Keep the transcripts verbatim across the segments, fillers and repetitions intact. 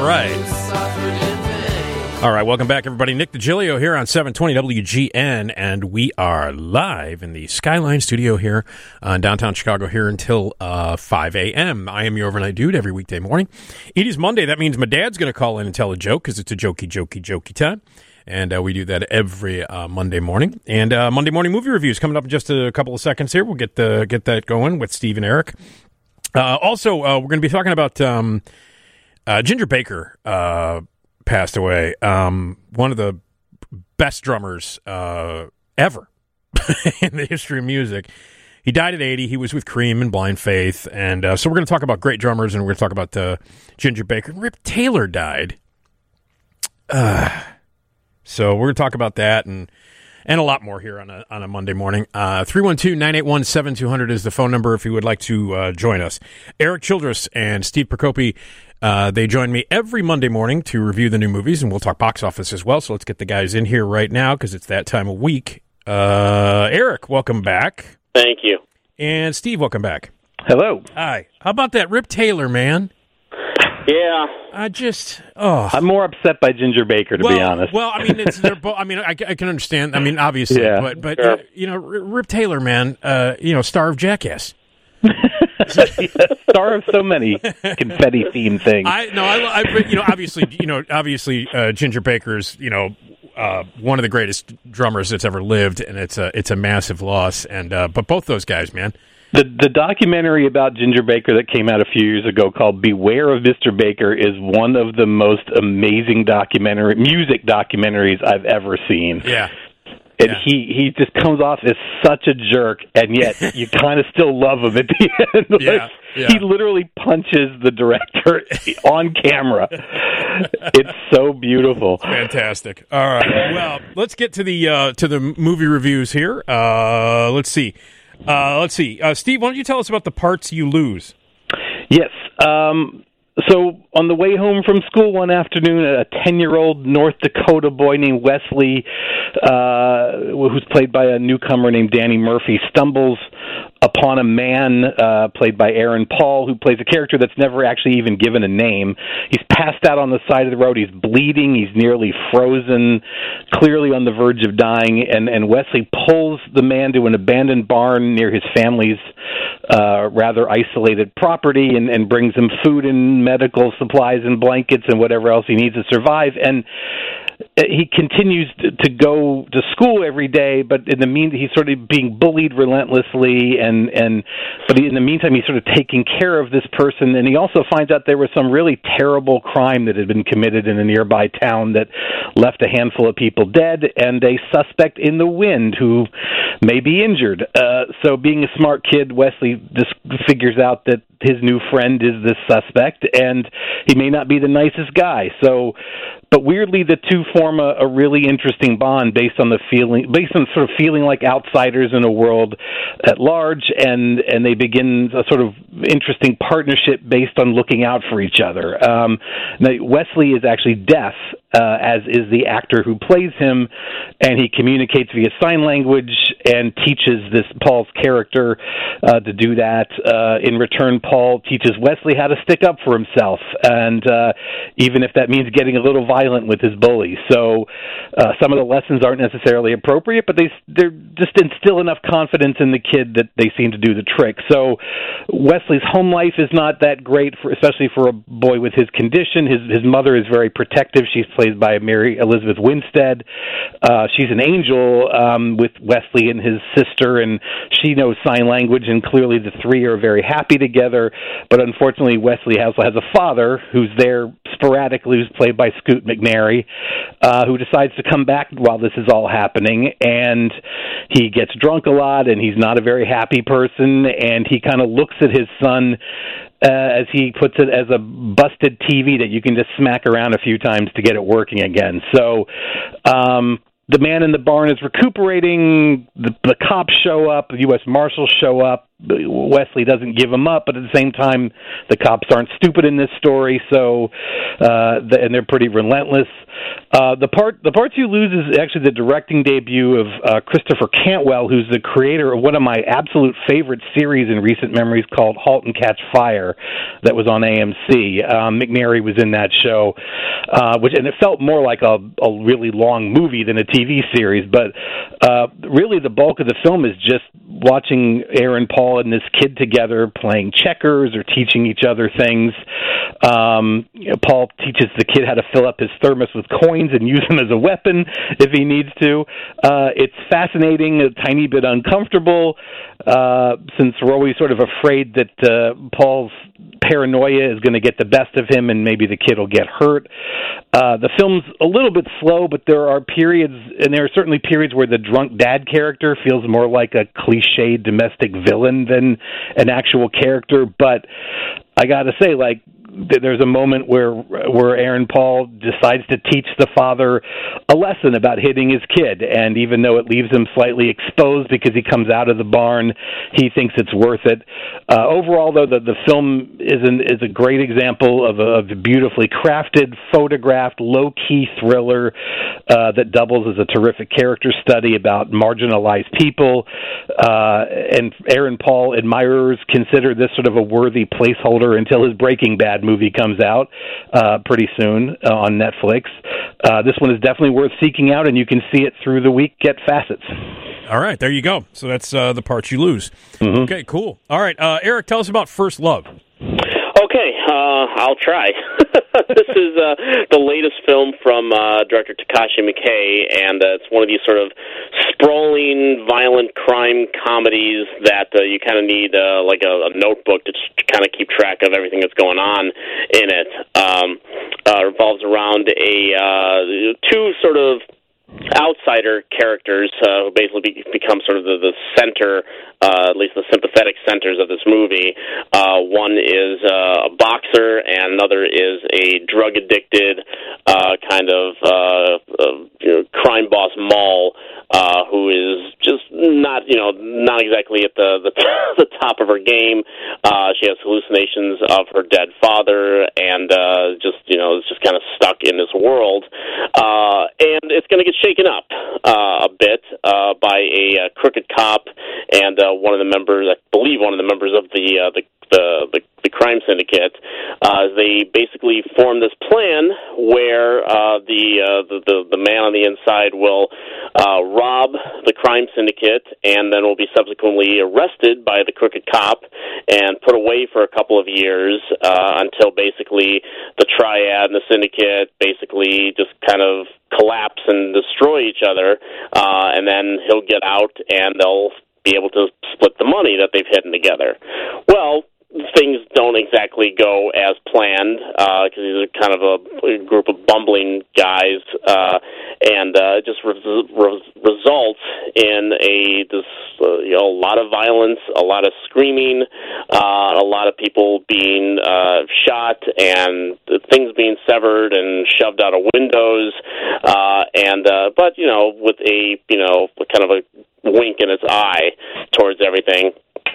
right. All right, welcome back, everybody. Nick DiGilio here on seven twenty W G N, and we are live in the Skyline studio here uh, in downtown Chicago here until uh, five a.m. I am your overnight dude every weekday morning. It is Monday. That means my dad's going to call in and tell a joke because it's a jokey, jokey, jokey time. And uh, we do that every uh, Monday morning. And uh, Monday morning movie reviews coming up in just a couple of seconds here. We'll get the, get that going with Steve and Eric. Uh, also, uh, we're going to be talking about um, uh, Ginger Baker uh, passed away. Um, one of the best drummers uh, ever in the history of music. He died at eighty. He was with Cream and Blind Faith. And uh, so we're going to talk about great drummers, and we're going to talk about uh, Ginger Baker. Rip Taylor died. Uh So we're going to talk about that and and a lot more here on a on a Monday morning. Uh, three one two, nine eight one, seven two zero zero is the phone number if you would like to uh, join us. Eric Childress and Steve Procopi, uh, they join me every Monday morning to review the new movies, and we'll talk box office as well. So let's get the guys in here right now because it's that time of week. Uh, Eric, welcome back. Thank you. And Steve, welcome back. Hello. Hi. How about that Rip Taylor, man? Yeah. I just, oh. I'm more upset by Ginger Baker, to well, be honest. Well, I mean, it's they're both. I mean, I, I can understand. I mean, obviously, Yeah. but but Sure. uh, you know, R- Rip Taylor, man, uh, you know, star of Jackass. Star of so many confetti-themed things. I no, I, I you know, obviously, you know, obviously, uh, Ginger Baker's, you know, uh, one of the greatest drummers that's ever lived, and it's a it's a massive loss. And uh, but both those guys, man. The the documentary about Ginger Baker that came out a few years ago called Beware of Mister Baker is one of the most amazing documentary music documentaries I've ever seen. Yeah. And Yeah. he, he just comes off as such a jerk, and yet you kind of still love him at the end. Like, Yeah, yeah. He literally punches the director on camera. It's so beautiful. Fantastic. All right. Well, let's get to the uh, to the movie reviews here. Uh, let's see. Uh, let's see. Uh, Steve, why don't you tell us about The Parts You Lose? Yes. Um, so on the way home from school one afternoon, a ten-year-old North Dakota boy named Wesley, uh, who's played by a newcomer named Danny Murphy, stumbles upon a man uh, played by Aaron Paul, who plays a character that's never actually even given a name. He's passed out on the side of the road. He's bleeding. He's nearly frozen, clearly on the verge of dying. And, and Wesley pulls the man to an abandoned barn near his family's uh, rather isolated property and, and brings him food and medical supplies and blankets and whatever else he needs to survive. And he continues to go to school every day, but in the mean, he's sort of being bullied relentlessly, and and but in the meantime, he's sort of taking care of this person, and he also finds out there was some really terrible crime that had been committed in a nearby town that left a handful of people dead and a suspect in the wind who may be injured. Uh, so, being a smart kid, Wesley just figures out that his new friend is this suspect, and he may not be the nicest guy. So, but weirdly, the two form a, a really interesting bond based on the feeling, based on sort of feeling like outsiders in a world at large, and and they begin a sort of interesting partnership based on looking out for each other. Um, now, Wesley is actually deaf, uh, as is the actor who plays him, and he communicates via sign language and teaches this Paul's character uh, to do that. Uh, in return, Paul teaches Wesley how to stick up for himself, and uh, even if that means getting a little violent with his bully. So uh, some of the lessons aren't necessarily appropriate, but they they're just instill enough confidence in the kid that they seem to do the trick. So Wesley's home life is not that great, for, especially for a boy with his condition. His his mother is very protective. She's played by Mary Elizabeth Winstead. Uh, she's an angel um, with Wesley and his sister, and she knows sign language, and clearly the three are very happy together. But unfortunately, Wesley also has a father who's there sporadically, who's played by Scoot McNairy, uh, who decides to come back while this is all happening, and he gets drunk a lot, and he's not a very happy person, and he kind of looks at his son, uh, as he puts it, as a busted T V that you can just smack around a few times to get it working again. So um, the man in the barn is recuperating, the, the cops show up, the U S Marshals show up, Wesley doesn't give him up, but at the same time, the cops aren't stupid in this story, so uh, the, and they're pretty relentless. Uh, the part the parts you lose is actually the directing debut of uh, Christopher Cantwell, who's the creator of one of my absolute favorite series in recent memories called *Halt and Catch Fire*, that was on A M C. Um, McNary was in that show, uh, which and it felt more like a, a really long movie than a T V series. But uh, really, the bulk of the film is just watching Aaron Paul and this kid together playing checkers or teaching each other things. Um, you know, Paul teaches the kid how to fill up his thermos with coins and use them as a weapon if he needs to. Uh, it's fascinating, a tiny bit uncomfortable, uh, since we're always sort of afraid that uh, Paul's paranoia is going to get the best of him and maybe the kid will get hurt. Uh, the film's a little bit slow, but there are periods, and there are certainly periods where the drunk dad character feels more like a cliched domestic villain than an actual character. But I got to say, like, there's a moment where where Aaron Paul decides to teach the father a lesson about hitting his kid, and even though it leaves him slightly exposed because he comes out of the barn, he thinks it's worth it. Uh, overall, though, the, the film is an, is a great example of a, of a beautifully crafted, photographed, low-key thriller uh, that doubles as a terrific character study about marginalized people, uh, and Aaron Paul admirers consider this sort of a worthy placeholder until his Breaking Bad movie comes out uh, pretty soon uh, on Netflix. Uh, this one is definitely worth seeking out, and you can see it through the week at Facets. All right, there you go. So that's uh, the parts you lose. Mm-hmm. Okay, cool. All right, uh, Eric, tell us about First Love. Okay, uh, I'll try. This is uh, the latest film from uh, director Takashi Miike, and uh, it's one of these sort of sprawling, violent crime comedies that uh, you kind of need uh, like a, a notebook to kind of keep track of everything that's going on in it. Um, uh, revolves around a uh, two sort of outsider characters uh, who basically be, become sort of the, the center, uh, at least the sympathetic centers of this movie. Uh, one is uh, a boxer, and another is a drug-addicted uh, kind of uh, uh, you know, crime boss mall uh, who is just not, you know, not exactly at the the, the top of her game. Uh, she has hallucinations of her dead father, and uh, just you know, is just kind of stuck in this world. Uh, and it's going to get shaken up uh, a bit uh, by a, a crooked cop and uh, one of the members, I believe, one of the members of the uh, the, the the the crime syndicate. Uh, they basically form this plan where uh, the, uh, the the the man on the inside will uh, rob the crime syndicate, and then will be subsequently arrested by the crooked cop and put away for a couple of years uh, until basically the triad and the syndicate basically just kind of collapse and destroy each other, uh, and then he'll get out and they'll be able to split the money that they've hidden together. Well, things don't exactly go as planned because uh, these are kind of a, a group of bumbling guys, uh, and uh, it just re- re- results in a this uh, you know, a lot of violence, a lot of screaming, uh, a lot of people being uh, shot, and things being severed and shoved out of windows, uh, and uh, but you know, with a you know kind of a wink in its eye towards everything.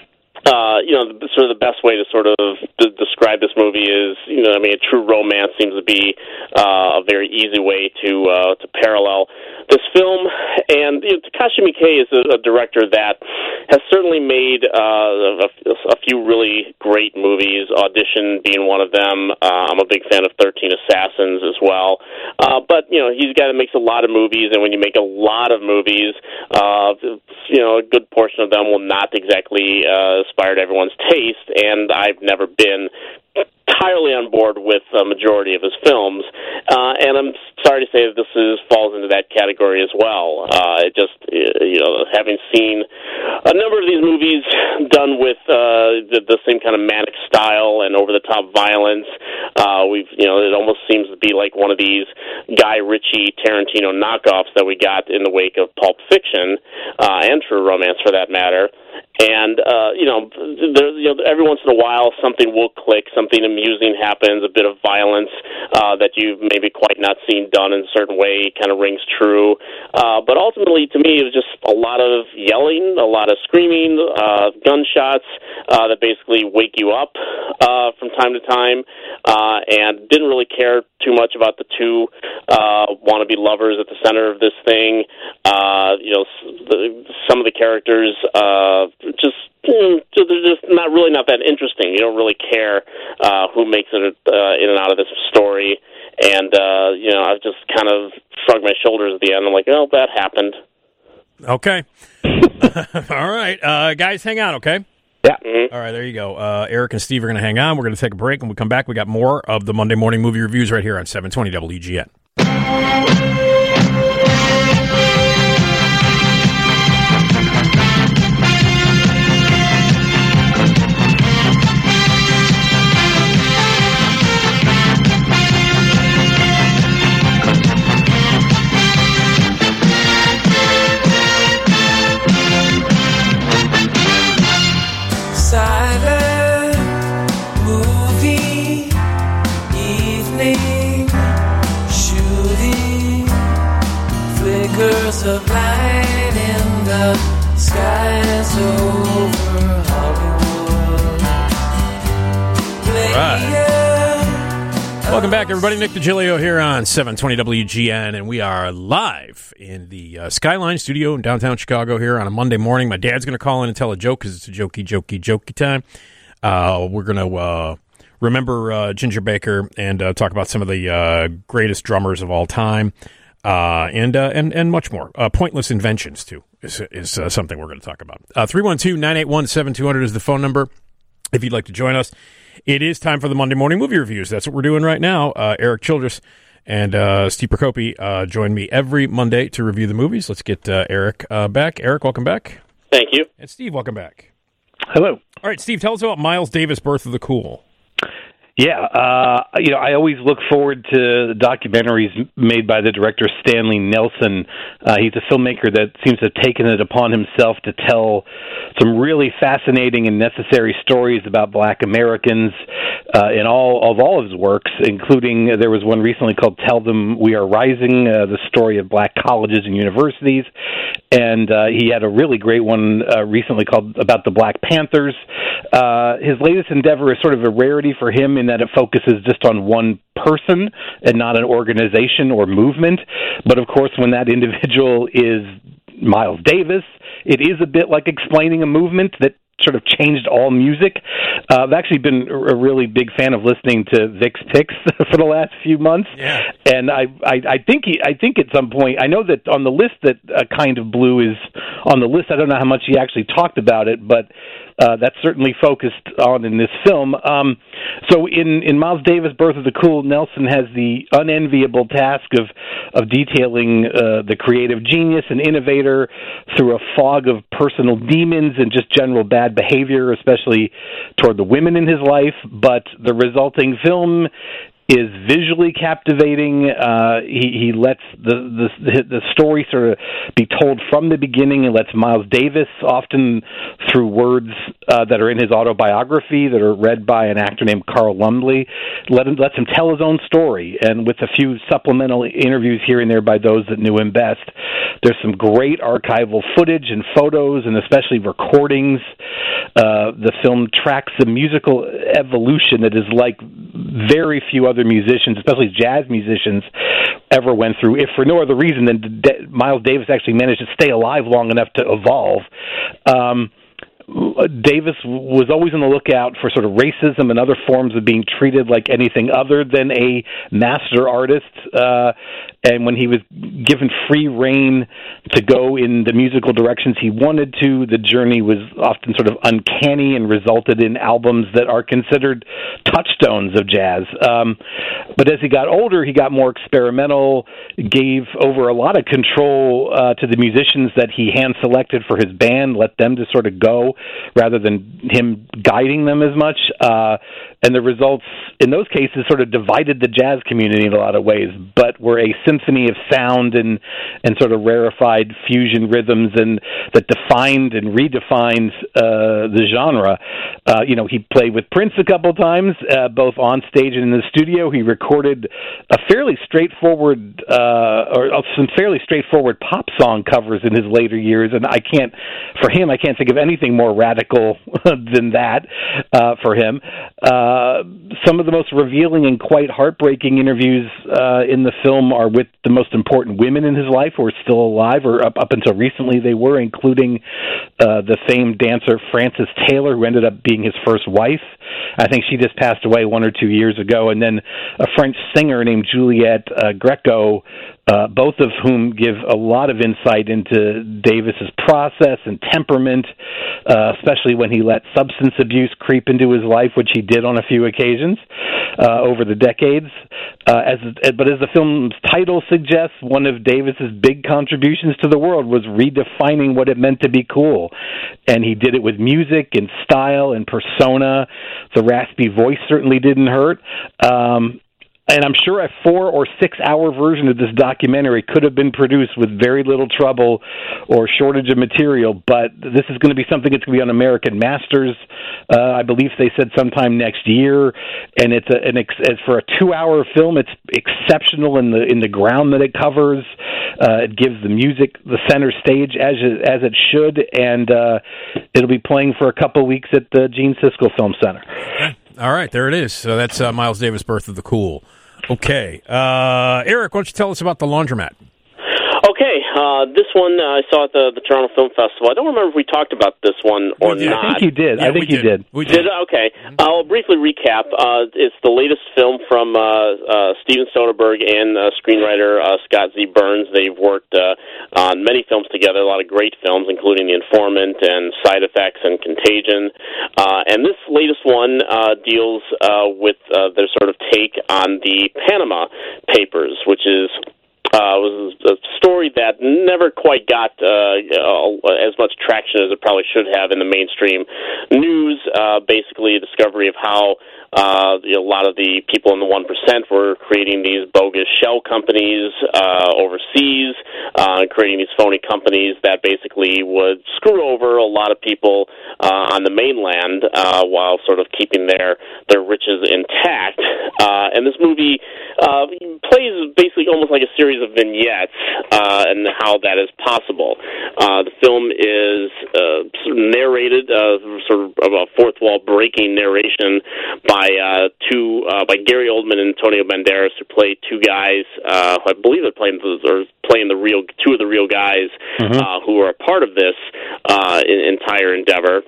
Uh, you know, the, sort of the best way to sort of d- describe this movie is, you know, I mean, a true romance seems to be uh, a very easy way to uh, to parallel this film. And you know, Takashi Miike is a, a director that has certainly made uh, a, a few really great movies, Audition being one of them. Uh, I'm a big fan of thirteen Assassins as well. Uh, but, you know, he's a guy that makes a lot of movies, and when you make a lot of movies, uh, you know, a good portion of them will not exactly uh, inspired everyone's taste, and I've never been entirely on board with a majority of his films, uh, and I'm sorry to say that this is, falls into that category as well. Uh, it just, you know, having seen a number of these movies done with uh, the, the same kind of manic style and over-the-top violence, uh, we've, you know, it almost seems to be like one of these Guy Ritchie, Tarantino knockoffs that we got in the wake of Pulp Fiction, uh, and True Romance for that matter. And, uh, you know, there, you know, every once in a while something will click, something amusing happens, a bit of violence uh, that you've maybe quite not seen done in a certain way kind of rings true. Uh, but ultimately, to me, it was just a lot of yelling, a lot of screaming, uh, gunshots uh, that basically wake you up uh, from time to time, uh, and didn't really care too much about the two uh, wannabe lovers at the center of this thing. Uh, you know, the, some of the characters uh, just mm, they're just not really not that interesting. You don't really care uh, who makes it uh, in and out of this story. And uh, you know, I've just kind of shrugged my shoulders at the end. I'm like, oh, that happened. Okay. All right, uh, guys, hang on. Okay. Yeah. Mm-hmm. All right, there you go. Uh, Eric and Steve are going to hang on. We're going to take a break. When we come back, we got more of the Monday Morning Movie Reviews right here on seven twenty W G N. Silent movie evening, shooting flickers of light in the skies over Hollywood. Right. Welcome back, everybody. Nick DiGilio here on seven twenty W G N, and we are live in the uh, Skyline studio in downtown Chicago here on a Monday morning. My dad's going to call in and tell a joke because it's a jokey, jokey, jokey time. Uh, we're going to uh, remember uh, Ginger Baker and uh, talk about some of the uh, greatest drummers of all time, uh, and, uh, and and much more. Uh, pointless inventions, too, is, is uh, something we're going to talk about. Uh, three one two, nine eight one, seven two zero zero is the phone number if you'd like to join us. It is time for the Monday Morning Movie Reviews. That's what we're doing right now. Uh, Eric Childress and uh, Steve Procopi uh, join me every Monday to review the movies. Let's get uh, Eric uh, back. Eric, welcome back. Thank you. And Steve, welcome back. Hello. All right, Steve, tell us about Miles Davis' Birth of the Cool. Yeah, uh, you know, I always look forward to the documentaries made by the director Stanley Nelson. Uh, he's a filmmaker that seems to have taken it upon himself to tell some really fascinating and necessary stories about Black Americans uh, in all of all of his works, including uh, there was one recently called "Tell Them We Are Rising," uh, the story of Black colleges and universities, and uh, he had a really great one uh, recently called about the Black Panthers. Uh, his latest endeavor is sort of a rarity for him in that it focuses just on one person and not an organization or movement. But of course, when that individual is Miles Davis, it is a bit like explaining a movement that sort of changed all music. Uh, I've actually been a really big fan of listening to Vic's Picks for the last few months, yeah. and I, I, I think he, I think at some point, I know that on the list that uh, Kind of Blue is on the list. I don't know how much he actually talked about it, but uh, that's certainly focused on in this film. Um, so in, in Miles Davis' Birth of the Cool, Nelson has the unenviable task of of detailing uh, the creative genius and innovator through a fog of personal demons and just general bad behavior, especially toward the women in his life. But the resulting film is visually captivating. Uh, he, he lets the, the the story sort of be told from the beginning, and lets Miles Davis, often through words uh, that are in his autobiography that are read by an actor named Carl Lumbly, let him, lets him tell his own story. And with a few supplemental interviews here and there by those that knew him best, there's some great archival footage and photos, and especially recordings. Uh, the film tracks the musical evolution that is like very few other musicians, especially jazz musicians, ever went through, if for no other reason than D- Miles Davis actually managed to stay alive long enough to evolve. Um, Davis was always on the lookout for sort of racism and other forms of being treated like anything other than a master artist. Uh, and when he was given free rein to go in the musical directions he wanted to, the journey was often sort of uncanny and resulted in albums that are considered touchstones of jazz. Um, but as he got older, he got more experimental, gave over a lot of control uh, to the musicians that he hand-selected for his band, let them to sort of go rather than him guiding them as much. Uh, and the results in those cases sort of divided the jazz community in a lot of ways, but were a symphony of sound and and sort of rarefied fusion rhythms and that defined and redefined uh, the genre. Uh, you know, he played with Prince a couple times, uh, both on stage and in the studio. He recorded a fairly straightforward uh, or some fairly straightforward pop song covers in his later years, and I can't, for him, I can't think of anything more radical than that uh, for him. Uh, some of the most revealing and quite heartbreaking interviews uh, in the film are with the most important women in his life who are still alive, or up, up until recently they were, including uh, the famed dancer Frances Taylor, who ended up being his first wife. I think she just passed away one or two years ago. And then a French singer named Juliette uh, Greco, uh, both of whom give a lot of insight into Davis's process and temperament, uh, especially when he let substance abuse creep into his life, which he did on a few occasions uh, over the decades. Uh, as but as the film's title suggests, one of Davis's big contributions to the world was redefining what it meant to be cool, and he did it with music and style and persona. The raspy voice certainly didn't hurt. Um, And I'm sure a four or six hour version of this documentary could have been produced with very little trouble or shortage of material, but this is going to be something that's going to be on American Masters, uh, I believe they said sometime next year, and it's a, an ex- as for a two hour film, it's exceptional in the in the ground that it covers. Uh, it gives the music the center stage as it, as it should, and uh, it'll be playing for a couple weeks at the Gene Siskel Film Center. Okay. All right, there it is. So that's uh, Miles Davis' Birth of the Cool. Okay. Uh, Eric, why don't you tell us about The Laundromat? Okay, uh, this one uh, I saw at the, the Toronto Film Festival. I don't remember if we talked about this one or did. not. I think you did. Yeah, I think we you did. did. We did. Did okay. I'll briefly recap. Uh, it's the latest film from uh, uh, Steven Soderbergh and uh, screenwriter uh, Scott Z. Burns. They've worked uh, on many films together, a lot of great films, including The Informant and Side Effects and Contagion. Uh, and this latest one uh, deals uh, with uh, their sort of take on the Panama Papers, which is Uh, was a story that never quite got uh, as much traction as it probably should have in the mainstream news. Uh, basically, a discovery of how uh, you know, a lot of the people in the one percent were creating these bogus shell companies uh, overseas, uh, creating these phony companies that basically would screw over a lot of people uh, on the mainland uh, while sort of keeping their, their riches intact. Uh, and this movie uh, plays basically almost like a series of vignettes uh, and how that is possible. Uh, the film is uh, sort of narrated, uh, sort of a fourth wall breaking narration by uh, two uh, by Gary Oldman and Antonio Banderas, who play two guys. Uh, who I believe are playing the, or playing the real two of the real guys mm-hmm. uh, who are a part of this uh, entire endeavor.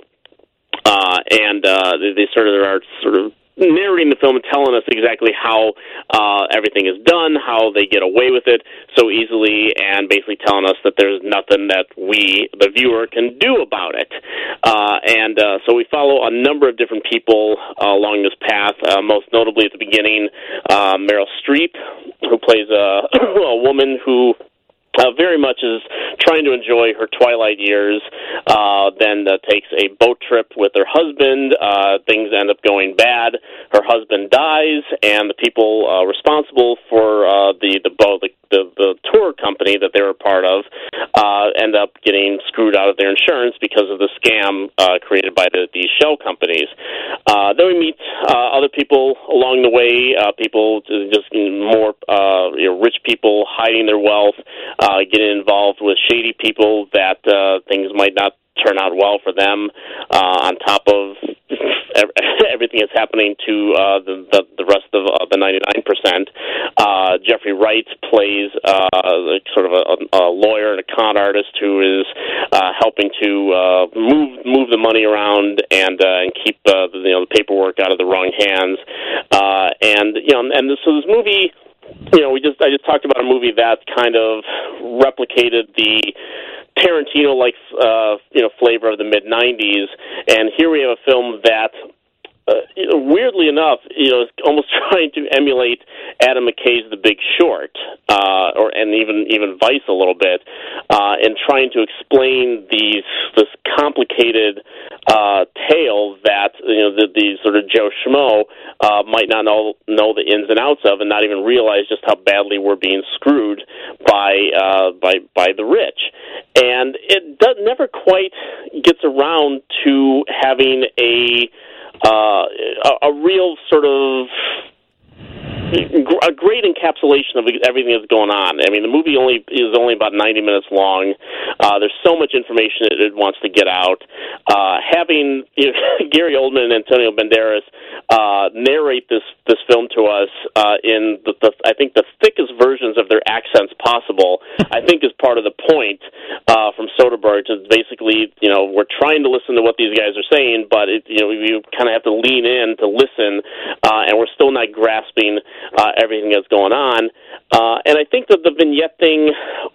Uh, and uh, they, they sort of are sort of narrating the film and telling us exactly how uh, everything is done, how they get away with it so easily, and basically telling us that there's nothing that we, the viewer, can do about it. Uh, and uh, so we follow a number of different people uh, along this path, uh, most notably at the beginning, uh, Meryl Streep, who plays a, a woman who Uh, very much is trying to enjoy her twilight years, uh, then uh, takes a boat trip with her husband. Uh, things end up going bad. Her husband dies, and the people uh, responsible for uh, the the boat, the, the the tour company that they were part of, uh, end up getting screwed out of their insurance because of the scam uh, created by the, these shell companies. Uh, then we meet uh, other people along the way, uh, people just more uh, you know, rich people hiding their wealth. Uh, getting involved with shady people that uh, things might not turn out well for them, uh, on top of everything that's happening to uh, the, the the rest of uh, the ninety-nine percent. Uh, Jeffrey Wright plays uh, sort of a, a lawyer and a con artist who is uh, helping to uh, move move the money around and uh, and keep uh, the, you know, the paperwork out of the wrong hands. Uh, and you know, and this, so this movie. You know, we just I just talked about a movie that kind of replicated the Tarantino-like, uh, you know, flavor of the mid nineties, and here we have a film that uh, you know, weirdly enough, you know, it's almost trying to emulate Adam McKay's The Big Short, uh, or and even even Vice a little bit, uh, and trying to explain these this complicated uh, tale that you know the, the sort of Joe Schmo uh, might not know know the ins and outs of, and not even realize just how badly we're being screwed by uh, by by the rich. And it does, never quite gets around to having a uh, a, a real sort of a great encapsulation of everything that's going on. I mean, the movie only is only about ninety minutes long. Uh, there's so much information it, it wants to get out. Uh, having you know, Gary Oldman and Antonio Banderas uh, narrate this this film to us uh, in the, the I think the thickest versions of their accents possible, I think is part of the point uh, from Soderbergh. To basically, you know, we're trying to listen to what these guys are saying, but it, you know, you kind of have to lean in to listen, uh, and we're still not grasping Uh, everything that's going on. Uh, and I think that the vignette thing,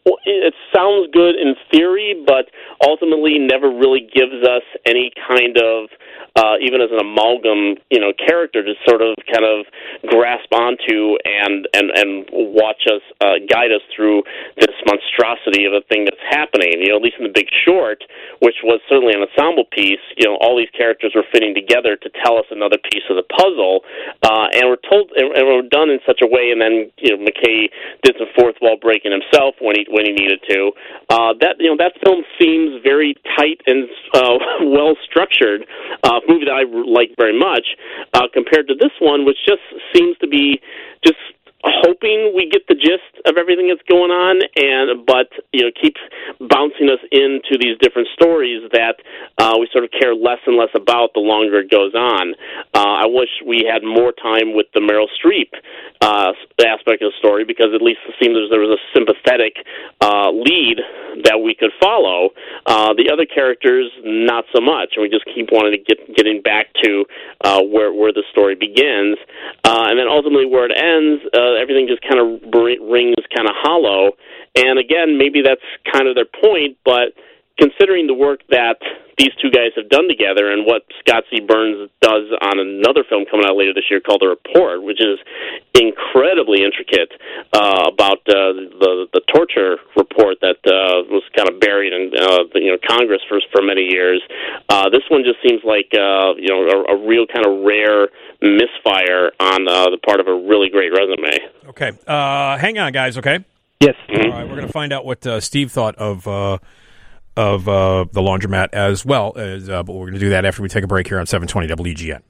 it sounds good in theory, but ultimately never really gives us any kind of, uh, even as an amalgam, you know, character to sort of kind of grasp onto and, and, and watch us, uh, guide us through this monstrosity of a thing that's happening. You know, at least in The Big Short, which was certainly an ensemble piece, you know, all these characters were fitting together to tell us another piece of the puzzle, uh, and we're told, and we're done in such a way, and then, you know, McKay did some fourth wall breaking himself when he when he needed to. Uh, that you know that film seems very tight and uh, well structured. Uh, movie that I like very much uh, compared to this one, which just seems to be just hoping we get the gist of everything that's going on, and but you know keeps bouncing us into these different stories that uh, we sort of care less and less about the longer it goes on. Uh, I wish we had more time with the Meryl Streep uh, aspect of the story, because at least it seemed there was a sympathetic uh, lead that we could follow. Uh, the other characters, not so much, and we just keep wanting to get getting back to uh, where where the story begins, uh, and then ultimately where it ends. Uh, everything just kind of rings kind of hollow. And again, maybe that's kind of their point, but considering the work that these two guys have done together and what Scott C. Burns does on another film coming out later this year called The Report, which is incredibly intricate uh, about uh, the the torture report that uh, was kind of buried in uh, the, you know Congress for for many years. Uh, this one just seems like uh, you know a, a real kind of rare misfire on uh, the part of a really great resume. Okay, uh, hang on, guys. Okay. Yes. All right, we're going to find out what uh, Steve thought of. Uh, of uh, the Laundromat as well, as, uh, but we're going to do that after we take a break here on seven twenty W G N.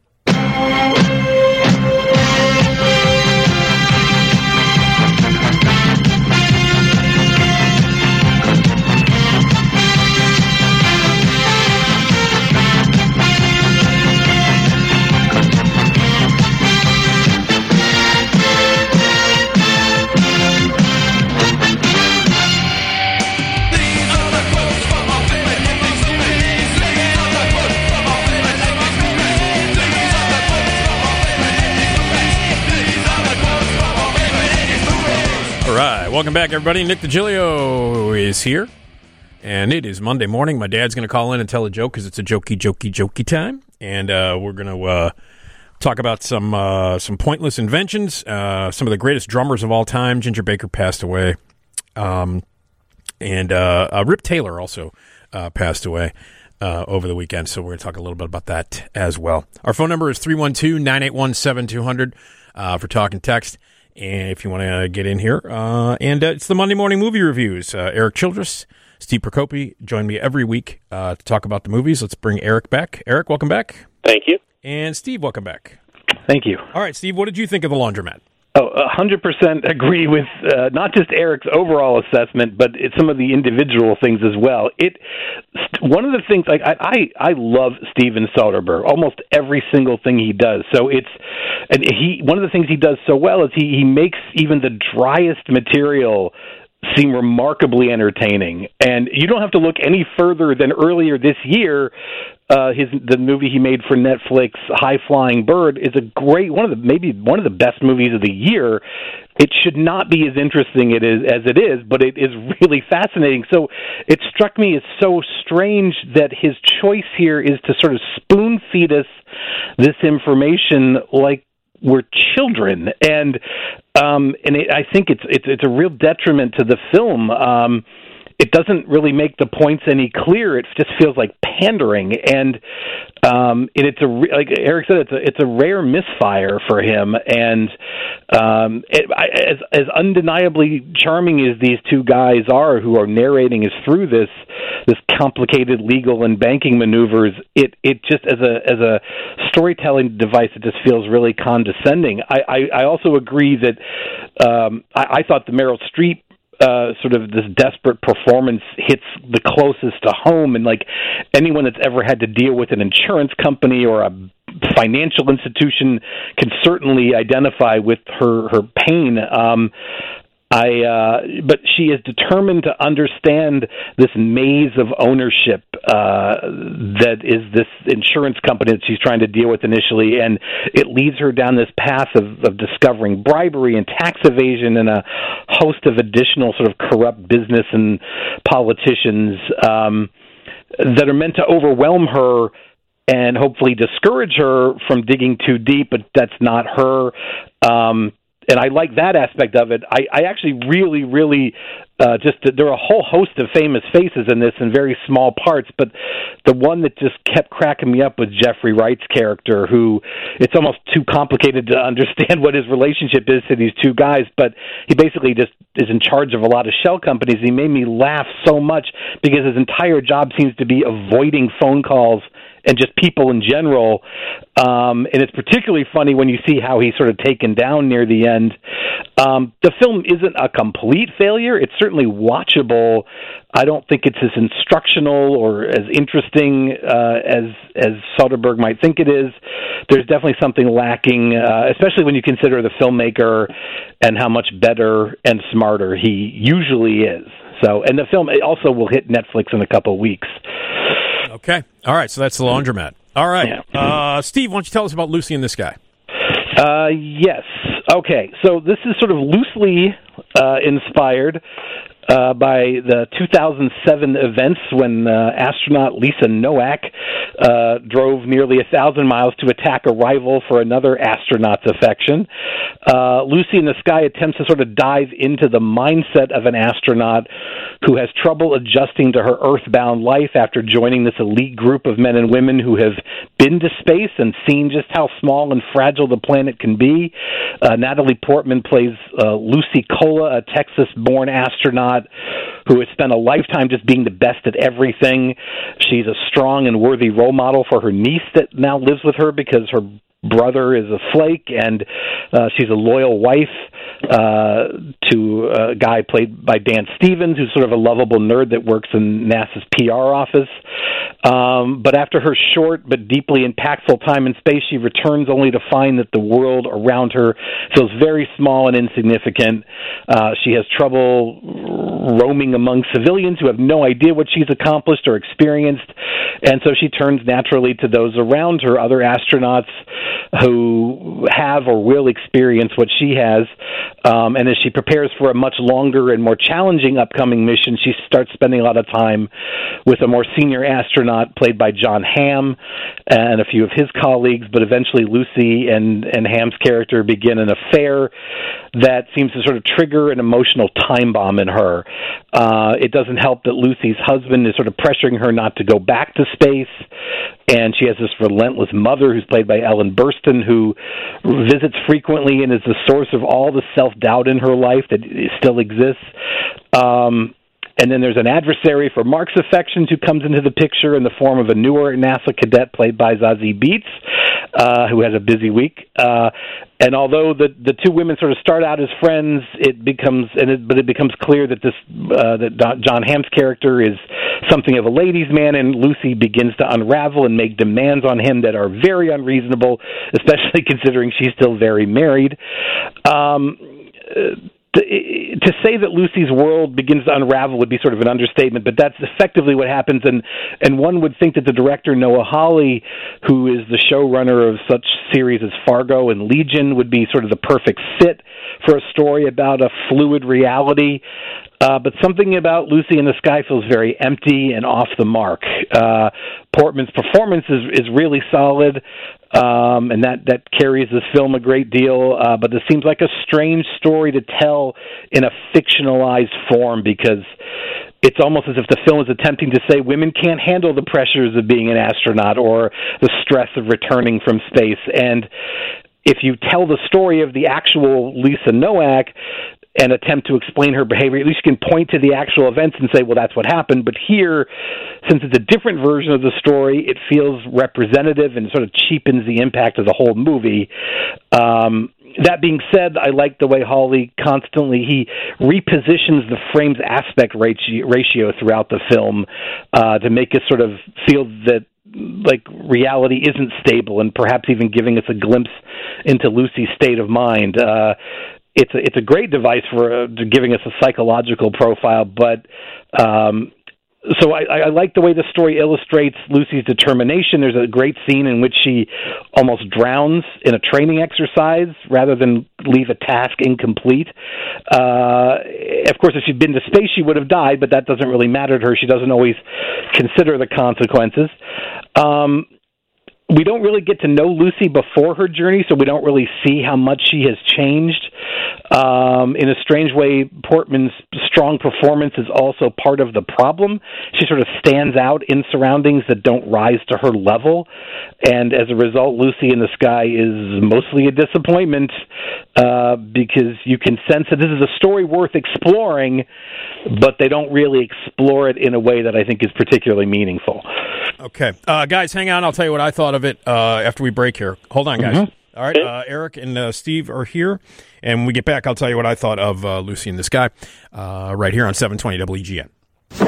Welcome back, everybody. Nick DiGilio is here, and it is Monday morning. My dad's going to call in and tell a joke because it's a jokey, jokey, jokey time, and uh, we're going to uh, talk about some uh, some pointless inventions. Uh, some of the greatest drummers of all time. Ginger Baker passed away, um, and uh, uh, Rip Taylor also uh, passed away uh, over the weekend, so we're going to talk a little bit about that as well. Our phone number is three one two, nine eight one, seven two zero zero uh, for talk and text. And if you want to get in here, uh, and uh, it's the Monday Morning Movie Reviews. Uh, Eric Childress, Steve Procopi join me every week uh, to talk about the movies. Let's bring Eric back. Eric, welcome back. Thank you. And Steve, welcome back. Thank you. All right, Steve, what did you think of The Laundromat? Oh, one hundred percent agree with uh, not just Eric's overall assessment, but it's some of the individual things as well. It one of the things like I I, I love Steven Soderbergh, almost every single thing he does. So it's and he one of the things he does so well is he he makes even the driest material seem remarkably entertaining. And you don't have to look any further than earlier this year. Uh, his the movie he made for Netflix, High Flying Bird, is a great one of the maybe one of the best movies of the year. it should not be as interesting it is as it is, but it is really fascinating. So it struck me as so strange that his choice here is to sort of spoon feed us this information like we're children, and um, and it, I think it's it's it's a real detriment to the film. Um, it doesn't really make the points any clearer. It just feels like pandering, and um, and it's a like Eric said, it's a it's a rare misfire for him. And um, it, I, as as undeniably charming as these two guys are, who are narrating us through this this complicated legal and banking maneuvers, it it just as a as a storytelling device, it just feels really condescending. I I, I also agree that um, I, I thought the Meryl Streep Uh, sort of this desperate performance hits the closest to home, and like anyone that's ever had to deal with an insurance company or a financial institution can certainly identify with her her pain. Um, I, uh, but she is determined to understand this maze of ownership uh, that is this insurance company that she's trying to deal with initially, and it leads her down this path of, of discovering bribery and tax evasion and a host of additional sort of corrupt business and politicians um, that are meant to overwhelm her and hopefully discourage her from digging too deep, but that's not her. Um, And I like that aspect of it. I, I actually really, really uh, just there are a whole host of famous faces in this in very small parts, but the one that just kept cracking me up was Jeffrey Wright's character, who it's almost too complicated to understand what his relationship is to these two guys, but he basically just is in charge of a lot of shell companies. He made me laugh so much because his entire job seems to be avoiding phone calls and just people in general. Um, and it's particularly funny when you see how he's sort of taken down near the end. Um, the film isn't a complete failure. It's certainly watchable. I don't think it's as instructional or as interesting uh, as as Soderbergh might think it is. There's definitely something lacking, uh, especially when you consider the filmmaker and how much better and smarter he usually is. So, and the film also will hit Netflix in a couple of weeks. Okay. All right. So that's The Laundromat. All right. Yeah. Uh, Steve, why don't you tell us about Lucy and This Guy? Uh, yes. Okay. So this is sort of loosely uh, inspired uh, by the two thousand seven events when uh, astronaut Lisa Nowak uh, drove nearly a thousand miles to attack a rival for another astronaut's affection. Uh, Lucy in the Sky attempts to sort of dive into the mindset of an astronaut who has trouble adjusting to her earthbound life after joining this elite group of men and women who have been to space and seen just how small and fragile the planet can be. Uh, Natalie Portman plays uh, Lucy Cola, a Texas-born astronaut who has spent a lifetime just being the best at everything. She's a strong and worthy role model for her niece that now lives with her because her brother is a flake, and uh, she's a loyal wife uh, to a guy played by Dan Stevens, who's sort of a lovable nerd that works in NASA's P R office. Um, but after her short but deeply impactful time in space, she returns only to find that the world around her feels very small and insignificant. Uh, she has trouble roaming among civilians who have no idea what she's accomplished or experienced, and so she turns naturally to those around her, other astronauts who have or will experience what she has. Um, and as she prepares for a much longer and more challenging upcoming mission, she starts spending a lot of time with a more senior astronaut played by John Hamm and a few of his colleagues, but eventually Lucy and, and Hamm's character begin an affair that seems to sort of trigger an emotional time bomb in her. Uh, it doesn't help that Lucy's husband is sort of pressuring her not to go back to space, and she has this relentless mother who's played by Ellen Burstyn, who visits frequently and is the source of all the self-doubt in her life that still exists. Um, and then there's an adversary for Mark's affections who comes into the picture in the form of a newer NASA cadet played by Zazie Beetz, uh, who has a busy week. Uh, and although the the two women sort of start out as friends, it becomes and it, but it becomes clear that this uh, that Don, John Hamm's character is something of a ladies' man, and Lucy begins to unravel and make demands on him that are very unreasonable, especially considering she's still very married. Um, to say that Lucy's world begins to unravel would be sort of an understatement, but that's effectively what happens. And, and one would think that the director, Noah Hawley, who is the showrunner of such series as Fargo and Legion, would be sort of the perfect fit for a story about a fluid reality. Uh, but something about Lucy in the Sky feels very empty and off the mark. Uh, Portman's performance is, is really solid, um, and that, that carries this film a great deal, uh, but this seems like a strange story to tell in a fictionalized form, because it's almost as if the film is attempting to say women can't handle the pressures of being an astronaut or the stress of returning from space. And if you tell the story of the actual Lisa Nowak and attempt to explain her behavior, at least you can point to the actual events and say, well, that's what happened. But here, since it's a different version of the story, it feels representative and sort of cheapens the impact of the whole movie. Um, that being said, I like the way Hawley constantly, he repositions the frame's aspect ratio, ratio throughout the film uh, to make us sort of feel that like reality isn't stable, and perhaps even giving us a glimpse into Lucy's state of mind. Uh, It's a, it's a great device for uh, giving us a psychological profile, but um, so I, I like the way the story illustrates Lucy's determination. There's a great scene in which she almost drowns in a training exercise rather than leave a task incomplete. Uh, of course, if she'd been to space, she would have died, but that doesn't really matter to her. She doesn't always consider the consequences. Um, We don't really get to know Lucy before her journey, so we don't really see how much she has changed. Um, in a strange way, Portman's strong performance is also part of the problem. She sort of stands out in surroundings that don't rise to her level, and as a result, Lucy in the Sky is mostly a disappointment uh, because you can sense that this is a story worth exploring, but they don't really explore it in a way that I think is particularly meaningful. Okay. Uh, guys, hang on. I'll tell you what I thought of it uh, after we break here. Hold on, guys. Mm-hmm. All right. Uh, Eric and uh, Steve are here. And when we get back, I'll tell you what I thought of uh, Lucy in the Sky uh, right here on seven twenty W G N.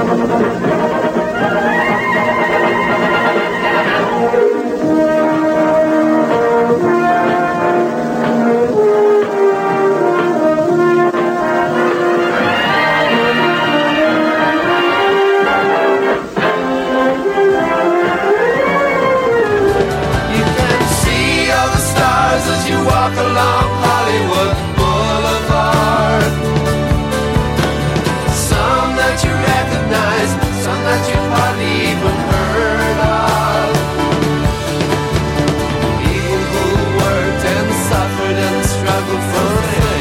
Along Hollywood Boulevard, some that you recognize, some that you've hardly even heard of. People who worked and suffered and struggled for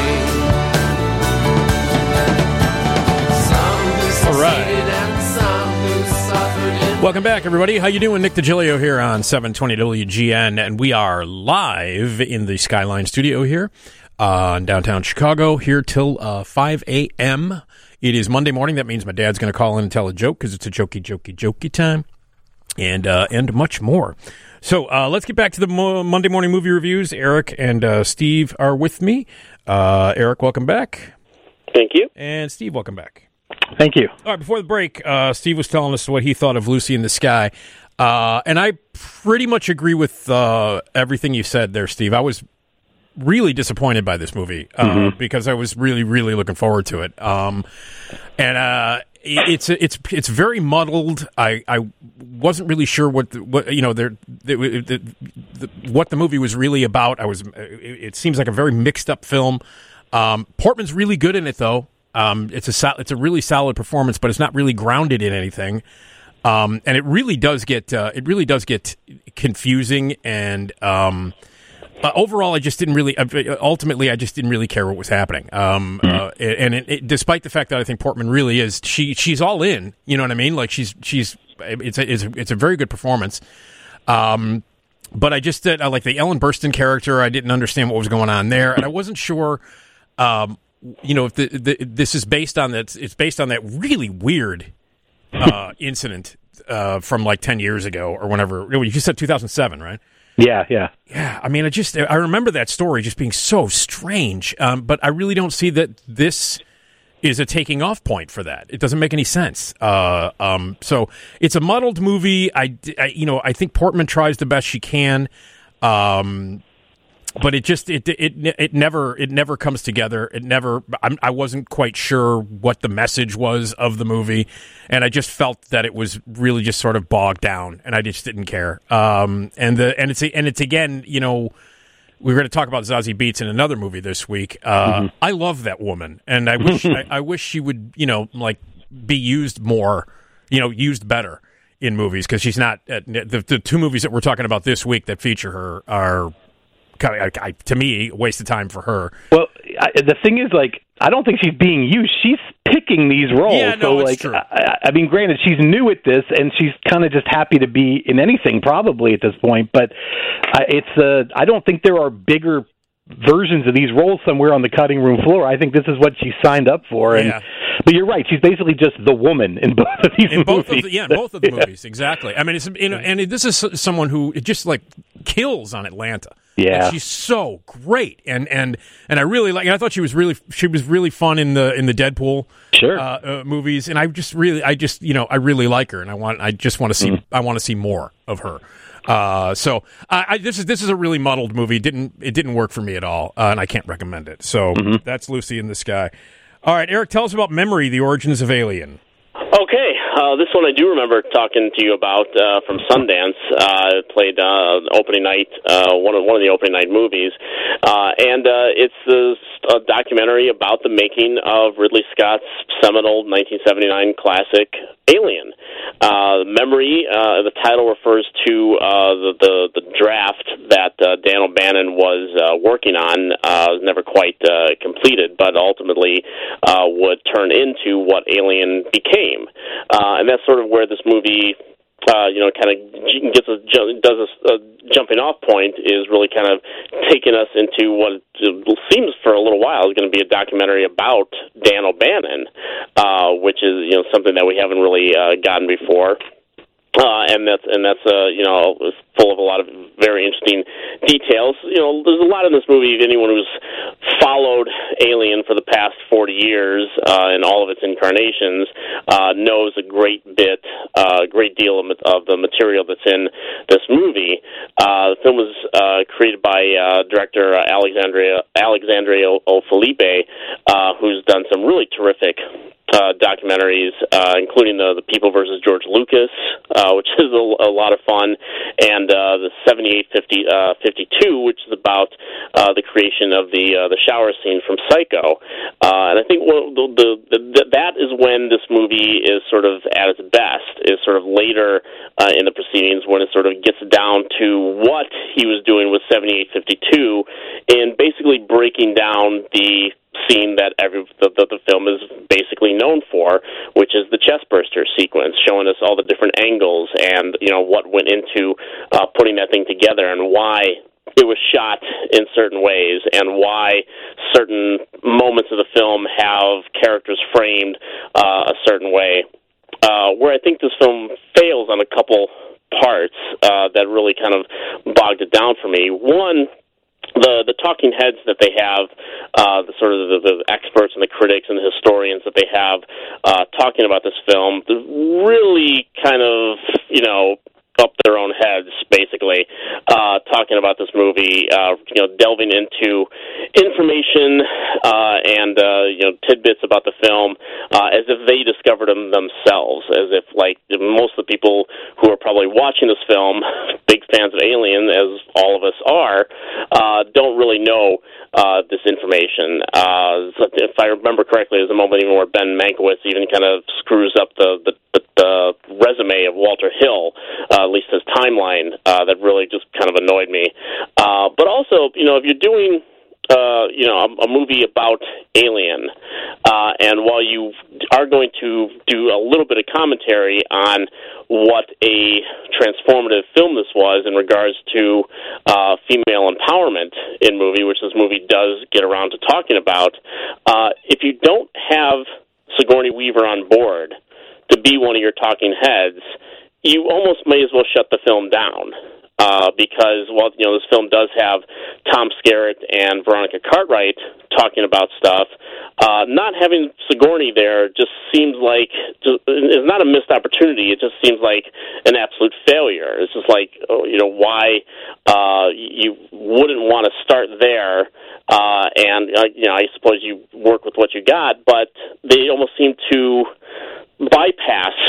fame. Some who succeeded and some who suffered. Welcome back, everybody. How you doing? Nick DiGilio here on seven twenty W G N, and we are live in the Skyline studio here uh, in downtown Chicago, here till uh, five a.m. It is Monday morning. That means my dad's going to call in and tell a joke because it's a jokey, jokey, jokey time, and uh, and much more. So uh, let's get back to the mo- Monday morning movie reviews. Eric and uh, Steve are with me. Uh, Eric, welcome back. Thank you. And Steve, welcome back. Thank you. All right, before the break, uh, Steve was telling us what he thought of Lucy in the Sky, uh, and I pretty much agree with uh, everything you said there, Steve. I was really disappointed by this movie uh, mm-hmm. because I was really, really looking forward to it. Um, and uh, it's it's it's very muddled. I, I wasn't really sure what the, what you know the, the, the, the, what the movie was really about. I was. It, it seems like a very mixed up film. Um, Portman's really good in it, though. Um, it's a sol- it's a really solid performance, but it's not really grounded in anything, um, and it really does get uh, it really does get confusing. And um, uh, overall, I just didn't really. Uh, ultimately, I just didn't really care what was happening. Um, mm-hmm. uh, and it, it, despite the fact that I think Portman really is, she she's all in. You know what I mean? Like she's she's it's a it's a, it's a very good performance. Um, but I just did uh, like the Ellen Burstyn character. I didn't understand what was going on there, and I wasn't sure. Um, You know, if the, the, this is based on that, it's based on that really weird uh, incident uh, from like ten years ago or whenever. You said two thousand seven, right? Yeah, yeah, yeah. I mean, I just I remember that story just being so strange, um, but I really don't see that this is a taking off point for that. It doesn't make any sense. Uh, um, so it's a muddled movie. I, I, you know, I think Portman tries the best she can. Um, but it just it it it never it never comes together. It never. I'm, I wasn't quite sure what the message was of the movie, and I just felt that it was really just sort of bogged down, and I just didn't care. Um, and the and it's and it's again, you know. We were going to talk about Zazie Beetz in another movie this week. Uh, mm-hmm. I love that woman, and I wish I, I wish she would, you know, like be used more, you know, used better in movies because she's not. Uh, the, the two movies that we're talking about this week that feature her are, kind of, I, to me, a waste of time for her. Well, I, the thing is, like, I don't think she's being used. She's picking these roles. Yeah, no, so, it's like, true. I, I mean, granted, she's new at this, and she's kind of just happy to be in anything, probably at this point. But uh, it's, uh, I don't think there are bigger versions of these roles somewhere on the cutting room floor. I think this is what she signed up for. And yeah. But you're right; she's basically just the woman in both of these in movies. Both of the, yeah, both of the yeah. movies, exactly. I mean, it's you know, and this is someone who just like kills on Atlanta. Yeah, like, she's so great, and and and I really like. And I thought she was really she was really fun in the in the Deadpool sure. uh, uh, movies, and I just really I just you know I really like her, and I want I just want to see mm. I want to see more of her. Uh, so I, I, this is this is a really muddled movie. It didn't it didn't work for me at all, uh, and I can't recommend it. So mm-hmm. that's Lucy in the Sky. All right, Eric, tell us about Memory: The Origins of Alien. Okay, uh, this one I do remember talking to you about uh, from Sundance. Uh, played uh, opening night, uh, one of one of the opening night movies, uh, and uh, it's a, a documentary about the making of Ridley Scott's seminal nineteen seventy-nine classic Alien. Uh, Memory, uh, the title refers to uh, the, the the draft that uh, Dan O'Bannon was uh, working on. Uh, never quite uh, completed, but ultimately uh, would turn into what Alien became. Uh, and that's sort of where this movie, uh, you know, kind of gets a, does a, a jumping off point is really kind of taking us into what seems for a little while is going to be a documentary about Dan O'Bannon, uh, which is, you know, something that we haven't really uh, gotten before. Uh, and that's and that's uh, you know full of a lot of very interesting details. You know, there's a lot in this movie. Anyone who's followed Alien for the past forty years uh, in all of its incarnations uh, knows a great bit, a uh, great deal of, of the material that's in this movie. Uh, the film was uh, created by uh, director Alexandria Alexandria O'Felipe, uh, who's done some really terrific Uh, documentaries, uh, including the, the People versus George Lucas, uh, which is a, a lot of fun, and uh, the seventy-eight fifty-two, which is about uh, the creation of the uh, the shower scene from Psycho. Uh, and I think well, the, the, the, that is when this movie is sort of at its best, is sort of later uh, in the proceedings when it sort of gets down to what he was doing with seventy-eight fifty-two and basically breaking down the scene that every the, the, the film is basically known for, which is the chestburster sequence, showing us all the different angles and, you know, what went into uh, putting that thing together and why it was shot in certain ways and why certain moments of the film have characters framed uh, a certain way. Uh, where I think this film fails on a couple parts uh, that really kind of bogged it down for me. One, The the talking heads that they have, uh, the sort of the, the experts and the critics and the historians that they have uh, talking about this film, really kind of, you know, up their own heads, basically, uh, talking about this movie, uh, you know, delving into information uh, and, uh, you know, tidbits about the film uh, as if they discovered them themselves, as if, like, most of the people who are probably watching this film, big fans of Alien, as all of us are, uh, don't really know uh, this information. Uh, if I remember correctly, there's a moment even where Ben Mankiewicz even kind of screws up the, the, the, the resume of Walter Hill, uh, at least his timeline, uh, that really just kind of annoyed me. Uh, but also, you know, if you're doing, uh, you know, a, a movie about Alien, uh, and while you are going to do a little bit of commentary on what a transformative film this was in regards to uh, female empowerment in movie, which this movie does get around to talking about, uh, if you don't have Sigourney Weaver on board to be one of your talking heads, you almost may as well shut the film down. Uh, because, well, you know, this film does have Tom Skerritt and Veronica Cartwright talking about stuff. Uh, not having Sigourney there just seems like, just, it's not a missed opportunity. It just seems like an absolute failure. It's just like, oh, you know, why uh, you wouldn't want to start there. Uh, and, uh, you know, I suppose you work with what you got, but they almost seem to bypass,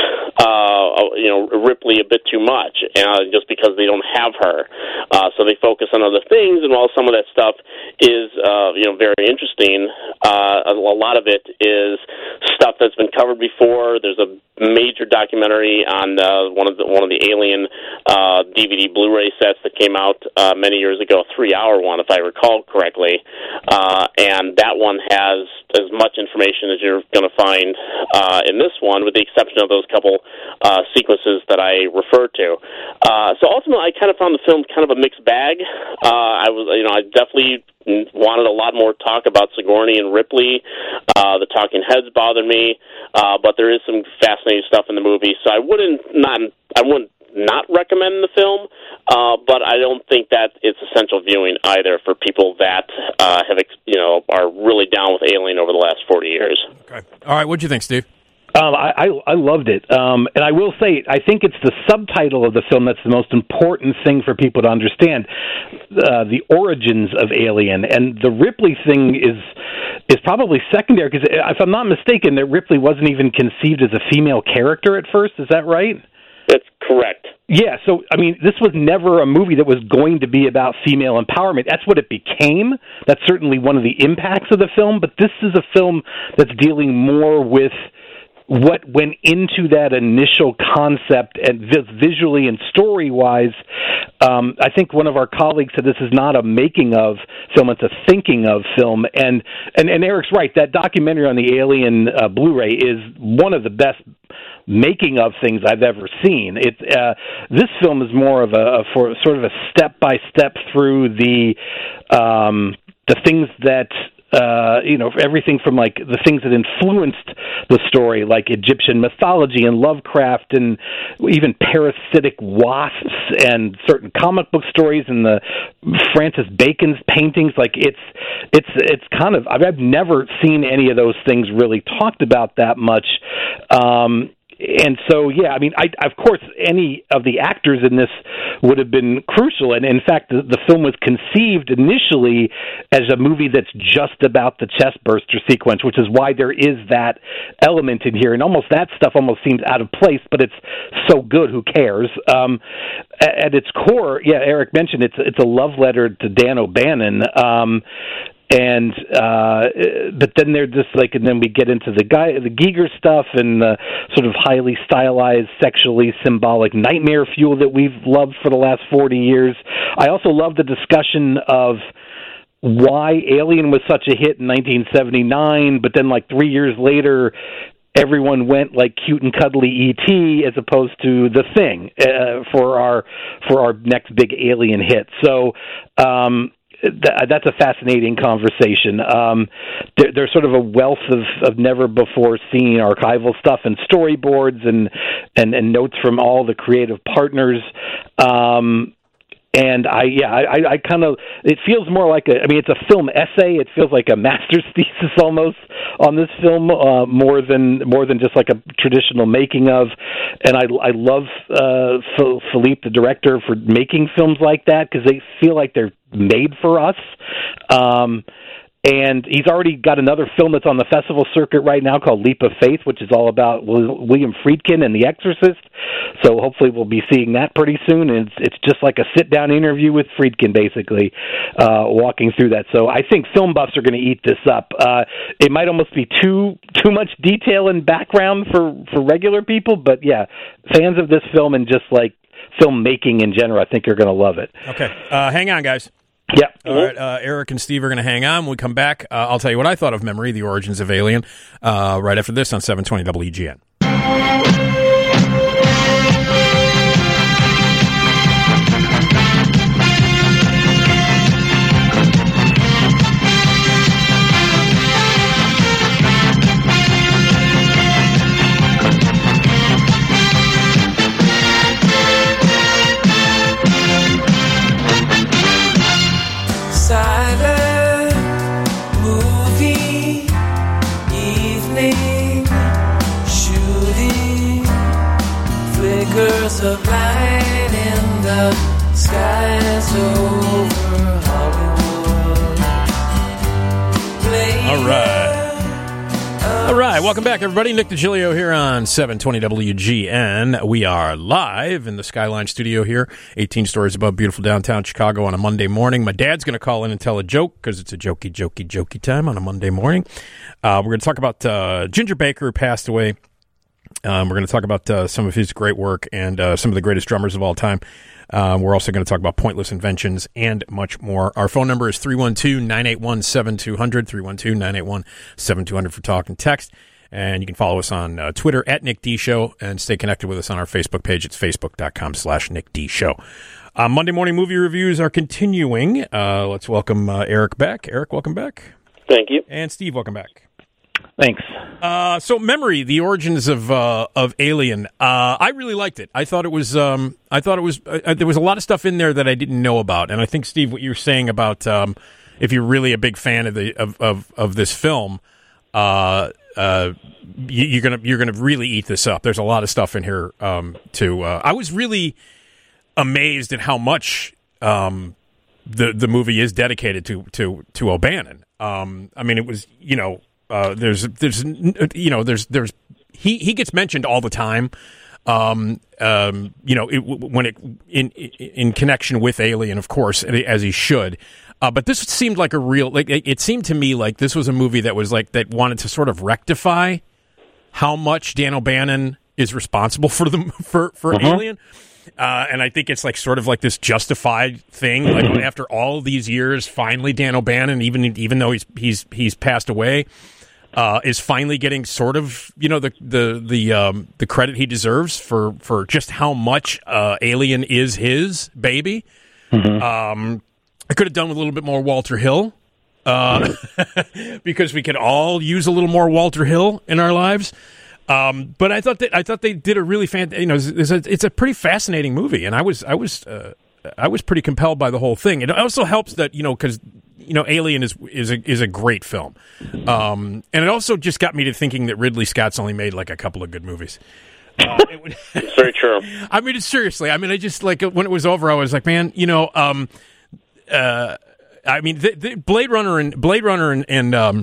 uh, you know, Ripley a bit too much, uh, just because they don't have her. Uh, so they focus on other things, and while some of that stuff is, uh, you know, very interesting, uh, a lot of it is stuff that's been covered before. There's a major documentary on uh, one of the one of the Alien uh, D V D Blu-ray sets that came out uh, many years ago, a three-hour one, if I recall correctly, uh, and that one has as much information as you're going to find uh, in this one, with the exception of those couple uh, sequences that I referred to. Uh, so ultimately, I kind of found the film kind of a mixed bag. Uh, I was, you know, I definitely wanted a lot more talk about Sigourney and Ripley. Uh, the talking heads bothered me, uh, but there is some fascinating stuff in the movie. So I wouldn't not I wouldn't not recommend the film, uh, but I don't think that it's essential viewing either for people that uh, have you know are really down with Alien over the last forty years. Okay. All right. What'd you think, Steve? Um, I, I I loved it, um, and I will say I think it's the subtitle of the film that's the most important thing for people to understand, uh, the origins of Alien, and the Ripley thing is is probably secondary because if I'm not mistaken, that Ripley wasn't even conceived as a female character at first. Is that right? That's correct. Yeah, so, I mean, this was never a movie that was going to be about female empowerment. That's what it became. That's certainly one of the impacts of the film, but this is a film that's dealing more with what went into that initial concept, and visually and story-wise. um, I think one of our colleagues said this is not a making-of film, it's a thinking-of film, and, and, and Eric's right, that documentary on the Alien uh, Blu-ray is one of the best making-of things I've ever seen. It, uh, this film is more of a, a for sort of a step-by-step through the um, the things that Uh, you know, everything from like the things that influenced the story, like Egyptian mythology and Lovecraft, and even parasitic wasps, and certain comic book stories, and the Francis Bacon's paintings. Like it's it's it's kind of I've never seen any of those things really talked about that much. Um, And so, yeah, I mean, I, of course, any of the actors in this would have been crucial. And in fact, the, the film was conceived initially as a movie that's just about the chest burster sequence, which is why there is that element in here. And almost that stuff almost seems out of place, but it's so good, who cares? Um, at, at its core, yeah, Eric mentioned it's it's a love letter to Dan O'Bannon. Um, And uh, but then they're just like, and then we get into the guy, the Giger stuff, and the sort of highly stylized, sexually symbolic nightmare fuel that we've loved for the last forty years. I also love the discussion of why Alien was such a hit in nineteen seventy-nine, but then like three years later, everyone went like cute and cuddly E T as opposed to The Thing uh, for our for our next big Alien hit. So. Um, Th- that's a fascinating conversation. Um, there, there's sort of a wealth of, of never-before-seen archival stuff and storyboards and, and, and notes from all the creative partners. Um, and I, yeah, I, I kind of, it feels more like a, I mean, it's a film essay. It feels like a master's thesis almost on this film, uh, more than more than just like a traditional making of. And I, I love uh, Philippe, the director, for making films like that because they feel like they're made for us. Um, and he's already got another film that's on the festival circuit right now called Leap of Faith, which is all about William Friedkin and The Exorcist. So hopefully we'll be seeing that pretty soon. And it's, it's just like a sit-down interview with Friedkin, basically, uh, walking through that. So I think film buffs are going to eat this up. Uh, it might almost be too too much detail and background for, for regular people, but yeah, fans of this film and just like filmmaking in general, I think you're going to love it. Okay, uh, hang on, guys. Yeah. All right, uh, Eric and Steve are going to hang on. When we come back, uh, I'll tell you what I thought of Memory, The Origins of Alien, uh, right after this on seven twenty W G N. lightning shooting, flickers of light in the skies over Hollywood. All right. All right, welcome back, everybody. Nick DiGilio here on seven twenty W G N. We are live in the Skyline studio here, eighteen stories above beautiful downtown Chicago on a Monday morning. My dad's going to call in and tell a joke because it's a jokey, jokey, jokey time on a Monday morning. Uh, we're going to talk about uh, Ginger Baker, who passed away. Um, we're going to talk about uh, some of his great work and uh, some of the greatest drummers of all time. Um, we're also going to talk about pointless inventions and much more. Our phone number is three one two, nine eight one, seven two zero zero, three one two, nine eight one, seven two zero zero for talk and text. And you can follow us on uh, Twitter at Nick D Show and stay connected with us on our Facebook page. It's facebook.com slash Nick D Show. Uh, Monday morning movie reviews are continuing. Uh, let's welcome uh, Eric back. Eric, welcome back. Thank you. And Steve, welcome back. Thanks. Uh, so, Memory, the origins of uh, of Alien. Uh, I really liked it. I thought it was. Um, I thought it was. Uh, there was a lot of stuff in there that I didn't know about, and I think, Steve, what you were saying about um, if you're really a big fan of the of of, of this film, uh, uh, you, you're gonna you're gonna really eat this up. There's a lot of stuff in here. Um, to uh, I was really amazed at how much um, the the movie is dedicated to to to O'Bannon. Um, I mean, it was you know. Uh, there's, there's, you know, there's, there's, he, he gets mentioned all the time. Um, um, you know, it, when it in in connection with Alien, of course, as he should. Uh, but this seemed like a real, like it seemed to me like this was a movie that was like that wanted to sort of rectify how much Dan O'Bannon is responsible for the for for uh-huh. Alien. Uh, and I think it's like sort of like this justified thing. Like after all these years, finally Dan O'Bannon, even even though he's he's he's passed away. Uh, is finally getting sort of, you know, the the the um, the credit he deserves for, for just how much uh, Alien is his baby. Mm-hmm. Um, I could have done with a little bit more Walter Hill, uh, because we could all use a little more Walter Hill in our lives. Um, but I thought that I thought they did a really fan. You know, it's a, it's a pretty fascinating movie, and I was I was uh, I was pretty compelled by the whole thing. It also helps that you know because. You know, Alien is is a is a great film, um, and it also just got me to thinking that Ridley Scott's only made like a couple of good movies. Uh, it would, it's very true. I mean, seriously. I mean, I just like when it was over, I was like, man, you know, um, uh, I mean, the, the Blade Runner and Blade Runner and and, um,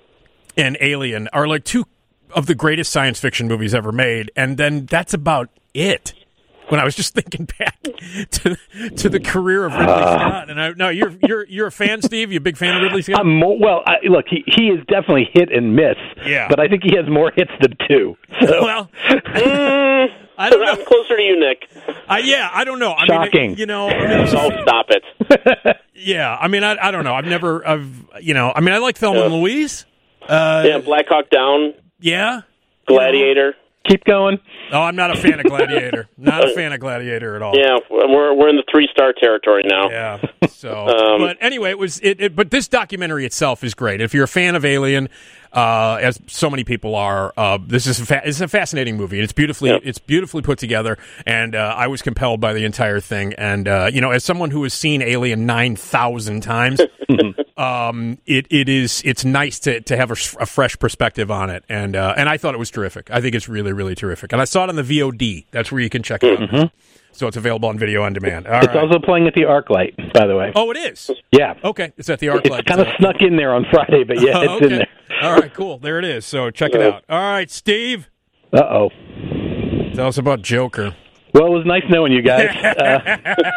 and Alien are like two of the greatest science fiction movies ever made, and then that's about it. When I was just thinking back to to the career of Ridley uh, Scott, and I, no, you're you're you're a fan, Steve. You a big fan of Ridley Scott? I'm more, well, I, look, he he is definitely hit and miss. Yeah, but I think he has more hits than two. So. Well, mm, I don't know. I'm closer to you, Nick. I, yeah, I don't know. I Shocking. Mean, you know, I mean, oh, stop it. Yeah, I mean, I I don't know. I've never, I've you know, I mean, I like Thelma yeah. and Louise. Uh, yeah, Black Hawk Down. Yeah, Gladiator. Keep going. Oh, I'm not a fan of Gladiator. Not a fan of Gladiator at all. Yeah, we're we're in the three star territory now. Yeah. So, um, but anyway, it was. It, it. But this documentary itself is great. If you're a fan of Alien, uh, as so many people are, uh, this is a fa- it's a fascinating movie. It's beautifully yep. it's beautifully put together, and uh, I was compelled by the entire thing. And uh, you know, as someone who has seen Alien nine thousand times, um, it it is it's nice to to have a, a fresh perspective on it. And uh, and I thought it was terrific. I think it's really really terrific. And I saw it on the V O D. That's where you can check it out. Mm-hmm. So it's available on video on demand. All it's right. also playing at the ArcLight, by the way. Oh, it is? Yeah. Okay, it's at the ArcLight. It's kind of so. snuck in there on Friday, but yeah, it's okay. in there. All right, cool. There it is. So check it out. All right, Steve. Uh-oh. Tell us about Joker. Well, it was nice knowing you guys. uh,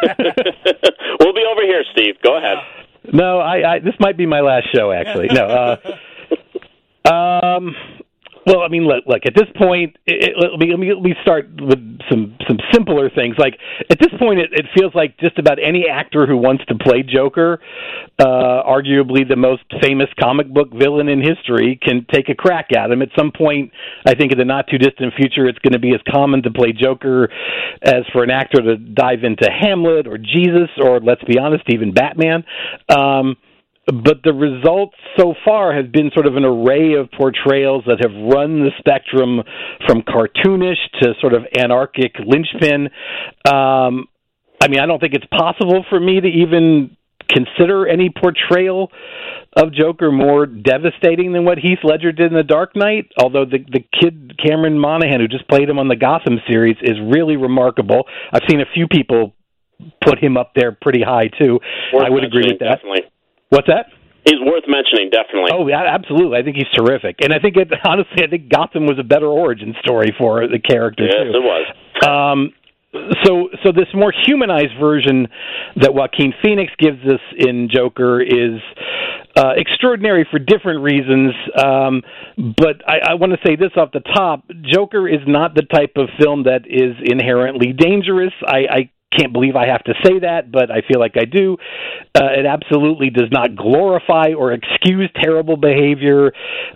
we'll be over here, Steve. Go ahead. No, I, I this might be my last show, actually. No. Uh, um... Well, I mean, look, look at this point, it, it, let, me, let, me, let me start with some, some simpler things. Like, at this point, it, it feels like just about any actor who wants to play Joker, uh, arguably the most famous comic book villain in history, can take a crack at him. At some point, I think in the not-too-distant future, it's going to be as common to play Joker as for an actor to dive into Hamlet or Jesus or, let's be honest, even Batman. Um But the results so far have been sort of an array of portrayals that have run the spectrum from cartoonish to sort of anarchic linchpin. Um, I mean, I don't think it's possible for me to even consider any portrayal of Joker more devastating than what Heath Ledger did in The Dark Knight, although the the kid Cameron Monaghan, who just played him on the Gotham series, is really remarkable. I've seen a few people put him up there pretty high, too. Worth I would agree with that. Definitely. What's that? He's worth mentioning, definitely. Oh, yeah, absolutely. I think he's terrific. And I think, it, honestly, I think Gotham was a better origin story for the character, yes, too. Yes, it was. Um, so, so this more humanized version that Joaquin Phoenix gives us in Joker is uh, extraordinary for different reasons. Um, but I, I want to say this off the top: Joker is not the type of film that is inherently dangerous. I, I can't believe I have to say that, but I feel like I do. Uh, it absolutely does not glorify or excuse terrible behavior.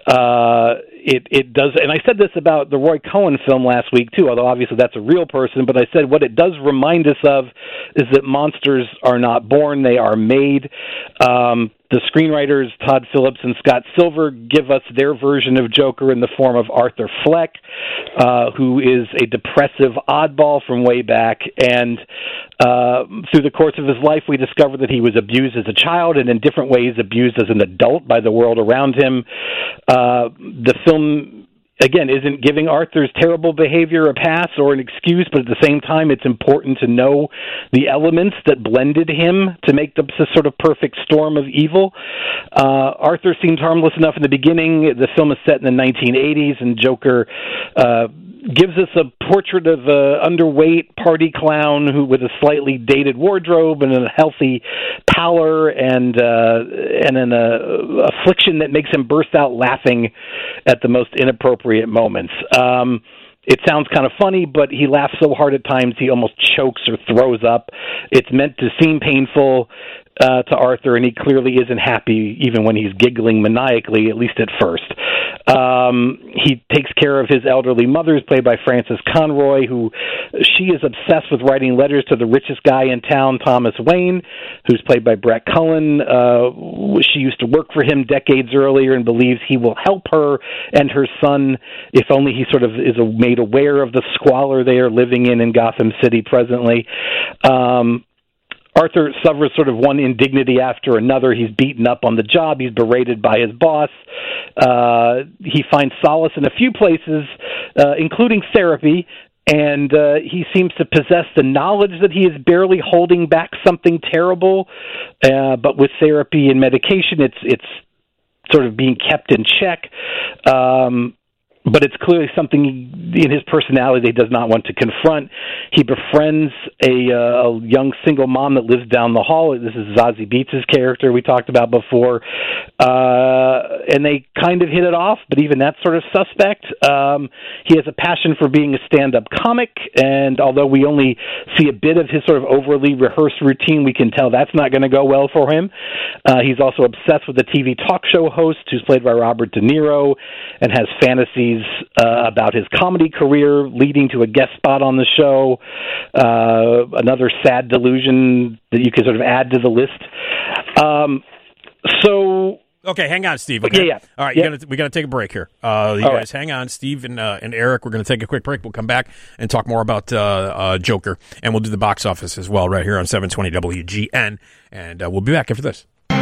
Uh, it it does, and I said this about the Roy Cohn film last week too, although obviously that's a real person, but I said what it does remind us of is that monsters are not born, they are made. Um, the screenwriters, Todd Phillips and Scott Silver, give us their version of Joker in the form of Arthur Fleck, uh, who is a depressive oddball from way back, and uh, through the course of his life, we discover that he was abused as a child and in different ways abused as an adult by the world around him. Uh, the film, again, isn't giving Arthur's terrible behavior a pass or an excuse, but at the same time, it's important to know the elements that blended him to make the, the sort of perfect storm of evil. Uh, Arthur seems harmless enough in the beginning. The film is set in the nineteen eighties, and Joker uh, gives us a portrait of an underweight party clown who, with a slightly dated wardrobe and a healthy pallor and uh, and an uh, affliction that makes him burst out laughing at the most inappropriate moments. Um, it sounds kind of funny, but he laughs so hard at times he almost chokes or throws up. It's meant to seem painful uh, to Arthur, and he clearly isn't happy even when he's giggling maniacally, at least at first. Um, he takes care of his elderly mother, played by Frances Conroy, who she is obsessed with writing letters to the richest guy in town, Thomas Wayne, who's played by Brett Cullen. Uh, she used to work for him decades earlier and believes he will help her and her son if only he sort of is made aware of the squalor they are living in in Gotham City presently. Um, Arthur suffers sort of one indignity after another. He's beaten up on the job. He's berated by his boss. Uh, he finds solace in a few places, uh, including therapy, and uh, he seems to possess the knowledge that he is barely holding back something terrible. Uh, but with therapy and medication, it's it's sort of being kept in check. Um, But it's clearly something in his personality that he does not want to confront. He befriends a, uh, a young single mom that lives down the hall. This is Zazie Beetz' character we talked about before. Uh, and they kind of hit it off, but even that's sort of suspect. Um, he has a passion for being a stand-up comic, and although we only see a bit of his sort of overly rehearsed routine, we can tell that's not going to go well for him. Uh, he's also obsessed with the T V talk show host, who's played by Robert De Niro, and has fantasies Uh, about his comedy career, leading to a guest spot on the show. Uh, another sad delusion that you can sort of add to the list. Um, so, okay, hang on, Steve. Okay, yeah, yeah. All right, yeah. you gotta, we got to take a break here. Uh, you All guys, right. hang on, Steve and uh, and Eric. We're going to take a quick break. We'll come back and talk more about uh, uh, Joker, and we'll do the box office as well right here on seven twenty W G N, and uh, we'll be back after this.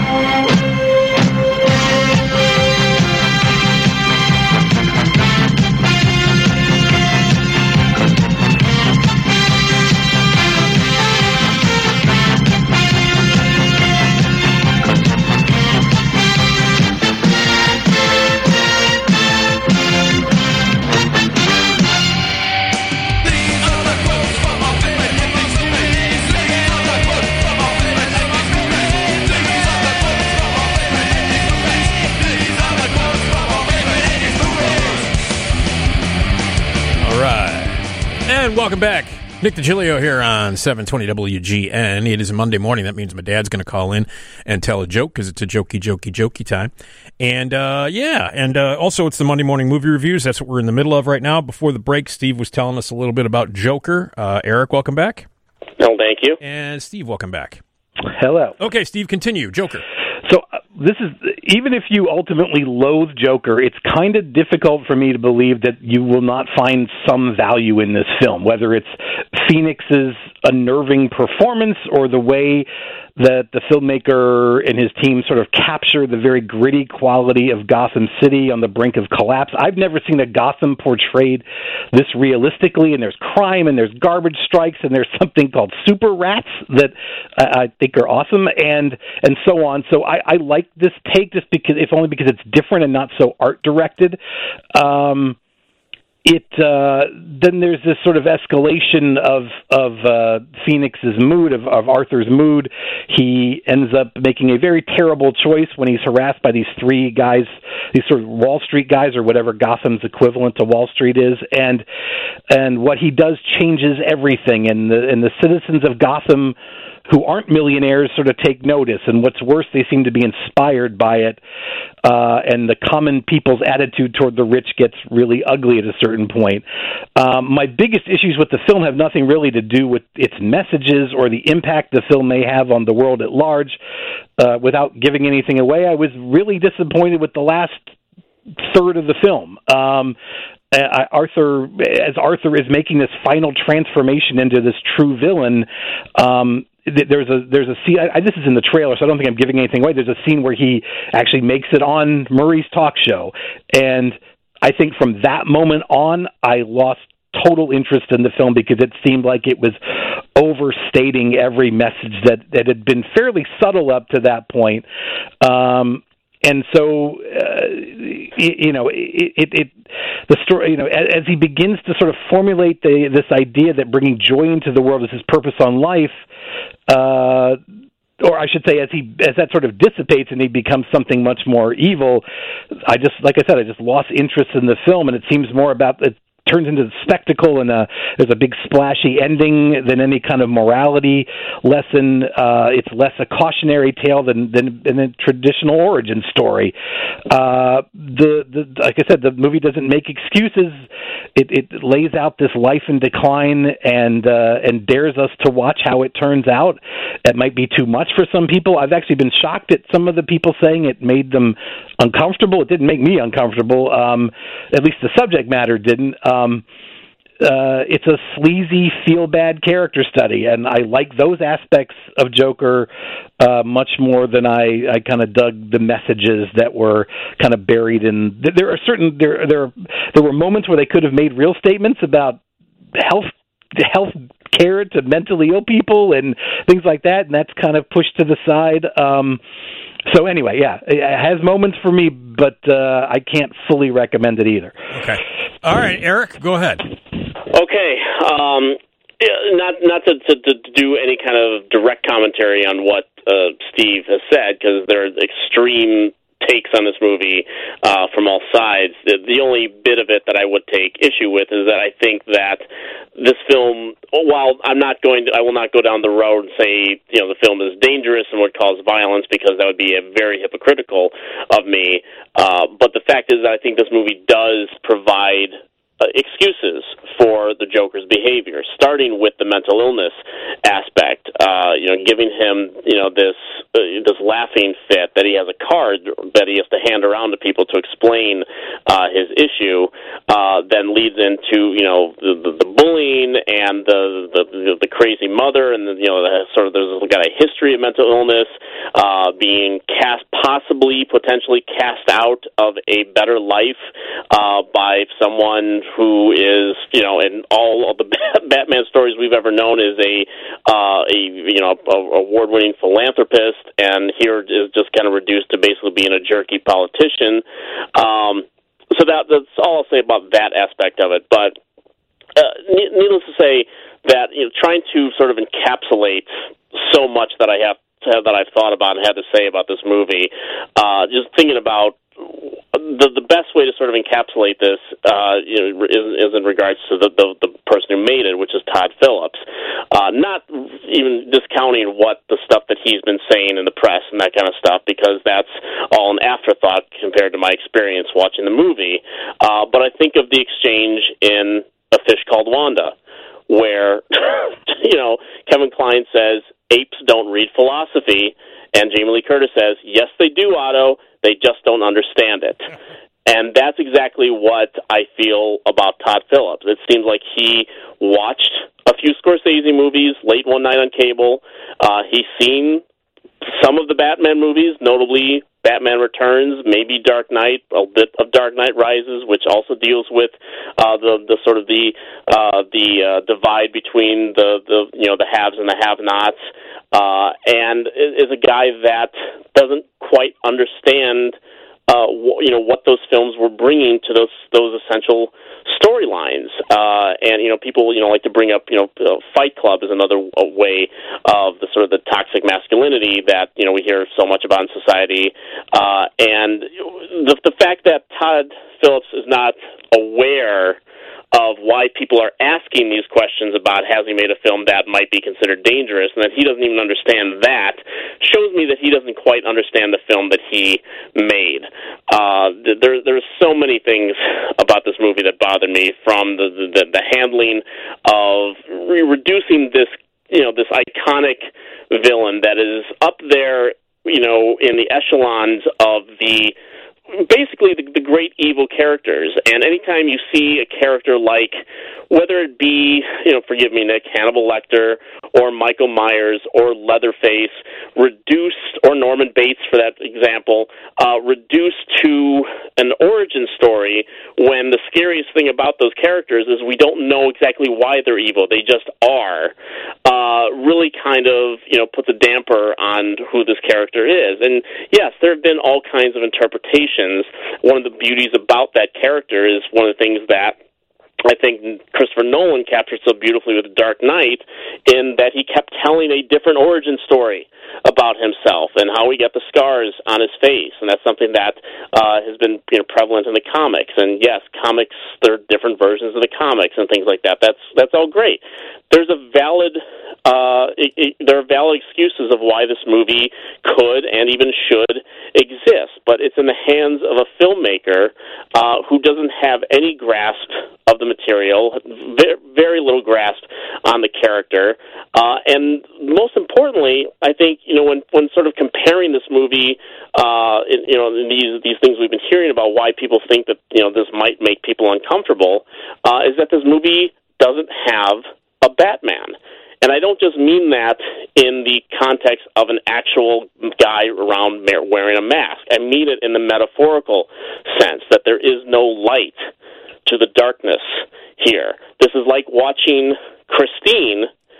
And welcome back. Nick DiGilio here on seven twenty W G N. It is a Monday morning. That means my dad's going to call in and tell a joke because it's a jokey, jokey, jokey time. And, uh, yeah, and uh, also it's the Monday morning movie reviews. That's what we're in the middle of right now. Before the break, Steve was telling us a little bit about Joker. Uh, Eric, welcome back. No, thank you. And Steve, welcome back. Hello. Okay, Steve, continue. Joker. So uh, this is, even if you ultimately loathe Joker, it's kind of difficult for me to believe that you will not find some value in this film, whether it's Phoenix's unnerving performance or the way that the filmmaker and his team sort of capture the very gritty quality of Gotham City on the brink of collapse. I've never seen a Gotham portrayed this realistically, and there's crime, and there's garbage strikes, and there's something called super rats that I, I think are awesome, and and so on. So I, I like this take just because, if only because it's different and not so art directed. Um, It uh, then there's this sort of escalation of of uh, Phoenix's mood, of, of Arthur's mood. He ends up making a very terrible choice when he's harassed by these three guys, these sort of Wall Street guys, or whatever Gotham's equivalent to Wall Street is, and and what he does changes everything. And the and the citizens of Gotham, who aren't millionaires, sort of take notice, and what's worse, they seem to be inspired by it, uh, and the common people's attitude toward the rich gets really ugly at a certain point. Um, my biggest issues with the film have nothing really to do with its messages or the impact the film may have on the world at large. Uh, without giving anything away, I was really disappointed with the last third of the film. Um, Uh, Arthur, as Arthur is making this final transformation into this true villain, um, th- there's a there's a scene. I, this is in the trailer, so I don't think I'm giving anything away. There's a scene where he actually makes it on Murray's talk show, and I think from that moment on, I lost total interest in the film because it seemed like it was overstating every message that, that had been fairly subtle up to that point. Um, And so, uh, you know, it, it, it the story, you know, as, as he begins to sort of formulate the, this idea that bringing joy into the world is his purpose on life, uh, or I should say, as he as that sort of dissipates and he becomes something much more evil, I just, like I said, I just lost interest in the film, and it seems more about it turns into the spectacle, and a, there's a big splashy ending than any kind of morality lesson. Uh, it's less a cautionary tale than than, than a traditional origin story. Uh, the, the like I said, the movie doesn't make excuses. It, it lays out this life in decline and uh, and dares us to watch how it turns out. It might be too much for some people. I've actually been shocked at some of the people saying it made them uncomfortable. It didn't make me uncomfortable. Um, at least the subject matter didn't. Um, uh, it's a sleazy, feel-bad character study, and I like those aspects of Joker uh, much more than I, I kind of dug the messages that were kind of buried in. There are certain there there there were moments where they could have made real statements about health health care to mentally ill people and things like that, and that's kind of pushed to the side. Um, So anyway, yeah, it has moments for me, but uh, I can't fully recommend it either. Okay. All right, Eric, go ahead. Okay. Um, not not to, to, to do any kind of direct commentary on what uh, Steve has said, because there are extreme takes on this movie uh, from all sides. The, the only bit of it that I would take issue with is that I think that this film, while I'm not going to, I will not go down the road and say, you know, the film is dangerous and would cause violence, because that would be a very hypocritical of me. Uh, but the fact is that I think this movie does provide Uh, excuses for the Joker's behavior, starting with the mental illness aspect. Uh, you know, giving him, you know, this uh, this laughing fit that he has a card that he has to hand around to people to explain uh, his issue, uh, then leads into, you know, the, the, the bullying and the, the the crazy mother, and the, you know, the, sort of there's got a history of mental illness, uh, being cast, possibly potentially cast out of a better life uh, by someone who is, you know, in all of the Batman stories we've ever known, is a, uh, a you know, a, award-winning philanthropist, and here is just kind of reduced to basically being a jerky politician. Um, so that, that's all I'll say about that aspect of it. But uh, needless to say, that, you know, trying to sort of encapsulate so much that I have to, that I've thought about and had to say about this movie, uh, just thinking about the the best way to sort of encapsulate this uh, you know, is, is in regards to the, the the person who made it, which is Todd Phillips. Uh, not even discounting what the stuff that he's been saying in the press and that kind of stuff, because that's all an afterthought compared to my experience watching the movie. Uh, but I think of the exchange in A Fish Called Wanda, where you know, Kevin Kline says apes don't read philosophy, and Jamie Lee Curtis says, yes, they do, Otto. They just don't understand it. And that's exactly what I feel about Todd Phillips. It seems like he watched a few Scorsese movies late one night on cable. Uh, he's seen some of the Batman movies, notably Batman Returns, maybe Dark Knight, a bit of Dark Knight Rises, which also deals with uh, the the sort of the uh, the uh, divide between the, the you know the haves and the have-nots, uh, and is a guy that doesn't quite understand uh, wh- you know what those films were bringing to those those essential storylines. Uh, and you know people you know like to bring up you know uh, Fight Club is another uh, way of the sort of the toxic masculinity that you know we hear so much about in society. Uh, and the the fact that Todd Phillips is not aware of why people are asking these questions about has he made a film that might be considered dangerous, and that he doesn't even understand that, shows me that he doesn't quite understand the film that he made. Uh, there, there's so many things about this movie that bother me, from the, the, the handling of re- reducing this, you know, this iconic villain that is up there, you know, in the echelons of the basically the, the great evil characters. And anytime you see a character like, whether it be, you know, forgive me, Nick, Hannibal Lecter or Michael Myers or Leatherface, reduced, or Norman Bates for that example, uh, reduced to an origin story, when the scariest thing about those characters is we don't know exactly why they're evil. They just are. Uh, really kind of, you know, puts a damper on who this character is. And yes, there have been all kinds of interpretations. One of the beauties about that character is one of the things that I think Christopher Nolan captured so beautifully with The Dark Knight, in that he kept telling a different origin story about himself and how he got the scars on his face, and that's something that uh, has been you know, prevalent in the comics. And yes, comics, there are different versions of the comics and things like that. That's that's all great. There's a valid, uh, it, it, there are valid excuses of why this movie could and even should exist, but it's in the hands of a filmmaker uh, who doesn't have any grasp of the material, very, very little grasp on the character, uh, and most importantly, I think you know when when sort of comparing this movie, uh, in, you know in these these things we've been hearing about why people think that you know this might make people uncomfortable, uh, is that this movie doesn't have a Batman. And I don't just mean that in the context of an actual guy around wearing a mask. I mean it in the metaphorical sense, that there is no light to the darkness here. This is like watching Christine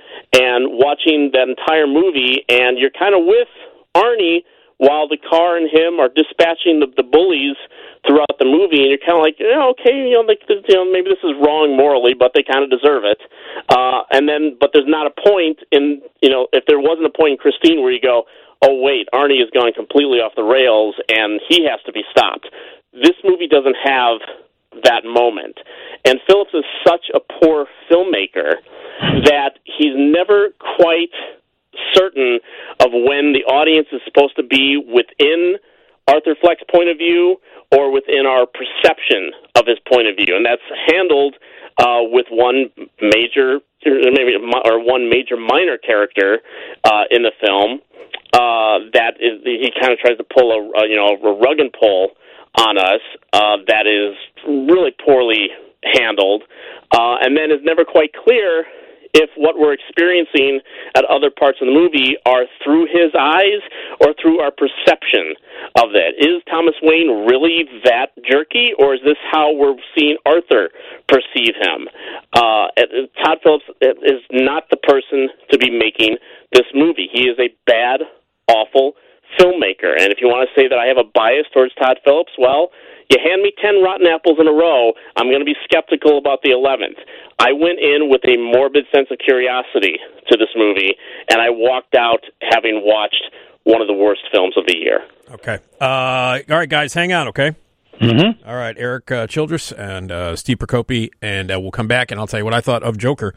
and watching that entire movie, and you're kind of with Arnie while the car and him are dispatching the, the bullies throughout the movie, and you're kind of like, yeah, okay, you know, like, you know, maybe this is wrong morally, but they kind of deserve it. Uh, and then, but there's not a point in, you know, if there wasn't a point in Christine where you go, oh wait, Arnie is going completely off the rails, and he has to be stopped. This movie doesn't have that moment. And Phillips is such a poor filmmaker that he's never quite certain of when the audience is supposed to be within Arthur Fleck's point of view or within our perception of his point of view. And that's handled uh, with one major, maybe or one major minor character uh, in the film uh, that is, he kind of tries to pull a, a you know a rug and pull on us uh, that is really poorly handled, uh, and then is never quite clear if what we're experiencing at other parts of the movie are through his eyes or through our perception of that. Is Thomas Wayne really that jerky, or is this how we're seeing Arthur perceive him? Uh, Todd Phillips is not the person to be making this movie. He is a bad, awful filmmaker. And if you want to say that I have a bias towards Todd Phillips, well, you hand me ten rotten apples in a row, I'm going to be skeptical about the eleventh. I went in with a morbid sense of curiosity to this movie, and I walked out having watched one of the worst films of the year. Okay. Uh, all right, guys, hang on, okay? Mm-hmm. All right, Eric uh, Childress and uh, Steve Procopi, and uh, we'll come back, and I'll tell you what I thought of Joker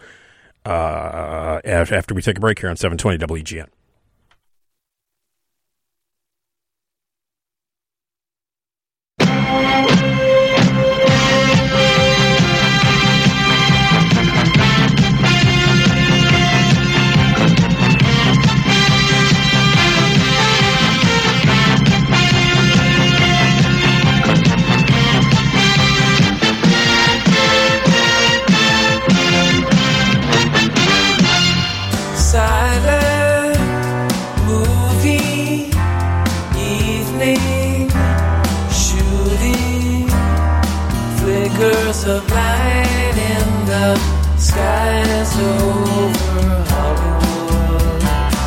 uh, after we take a break here on seven twenty W G N. Silent of light in the skies over Hollywood.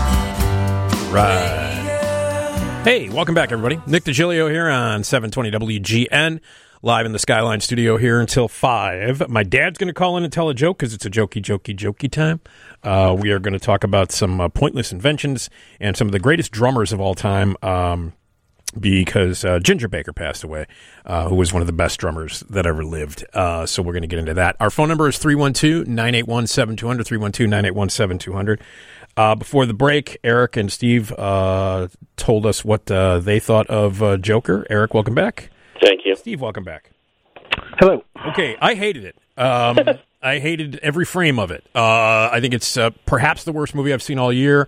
Right. Hey, welcome back, everybody. Nick DiGilio here on seven twenty W G N, live in the Skyline studio here until five. My dad's going to call in and tell a joke because it's a jokey, jokey, jokey time. Uh, we are going to talk about some uh, pointless inventions and some of the greatest drummers of all time um, because uh, Ginger Baker passed away, uh, who was one of the best drummers that ever lived. Uh, so we're going to get into that. Our phone number is three one two, nine eight one, seven two zero zero, three one two, nine eight one, seven two zero zero. Uh, before the break, Eric and Steve uh, told us what uh, they thought of uh, Joker. Eric, welcome back. Thank you. Steve, welcome back. Hello. Okay, I hated it. Um, I hated every frame of it. Uh, I think it's uh, perhaps the worst movie I've seen all year.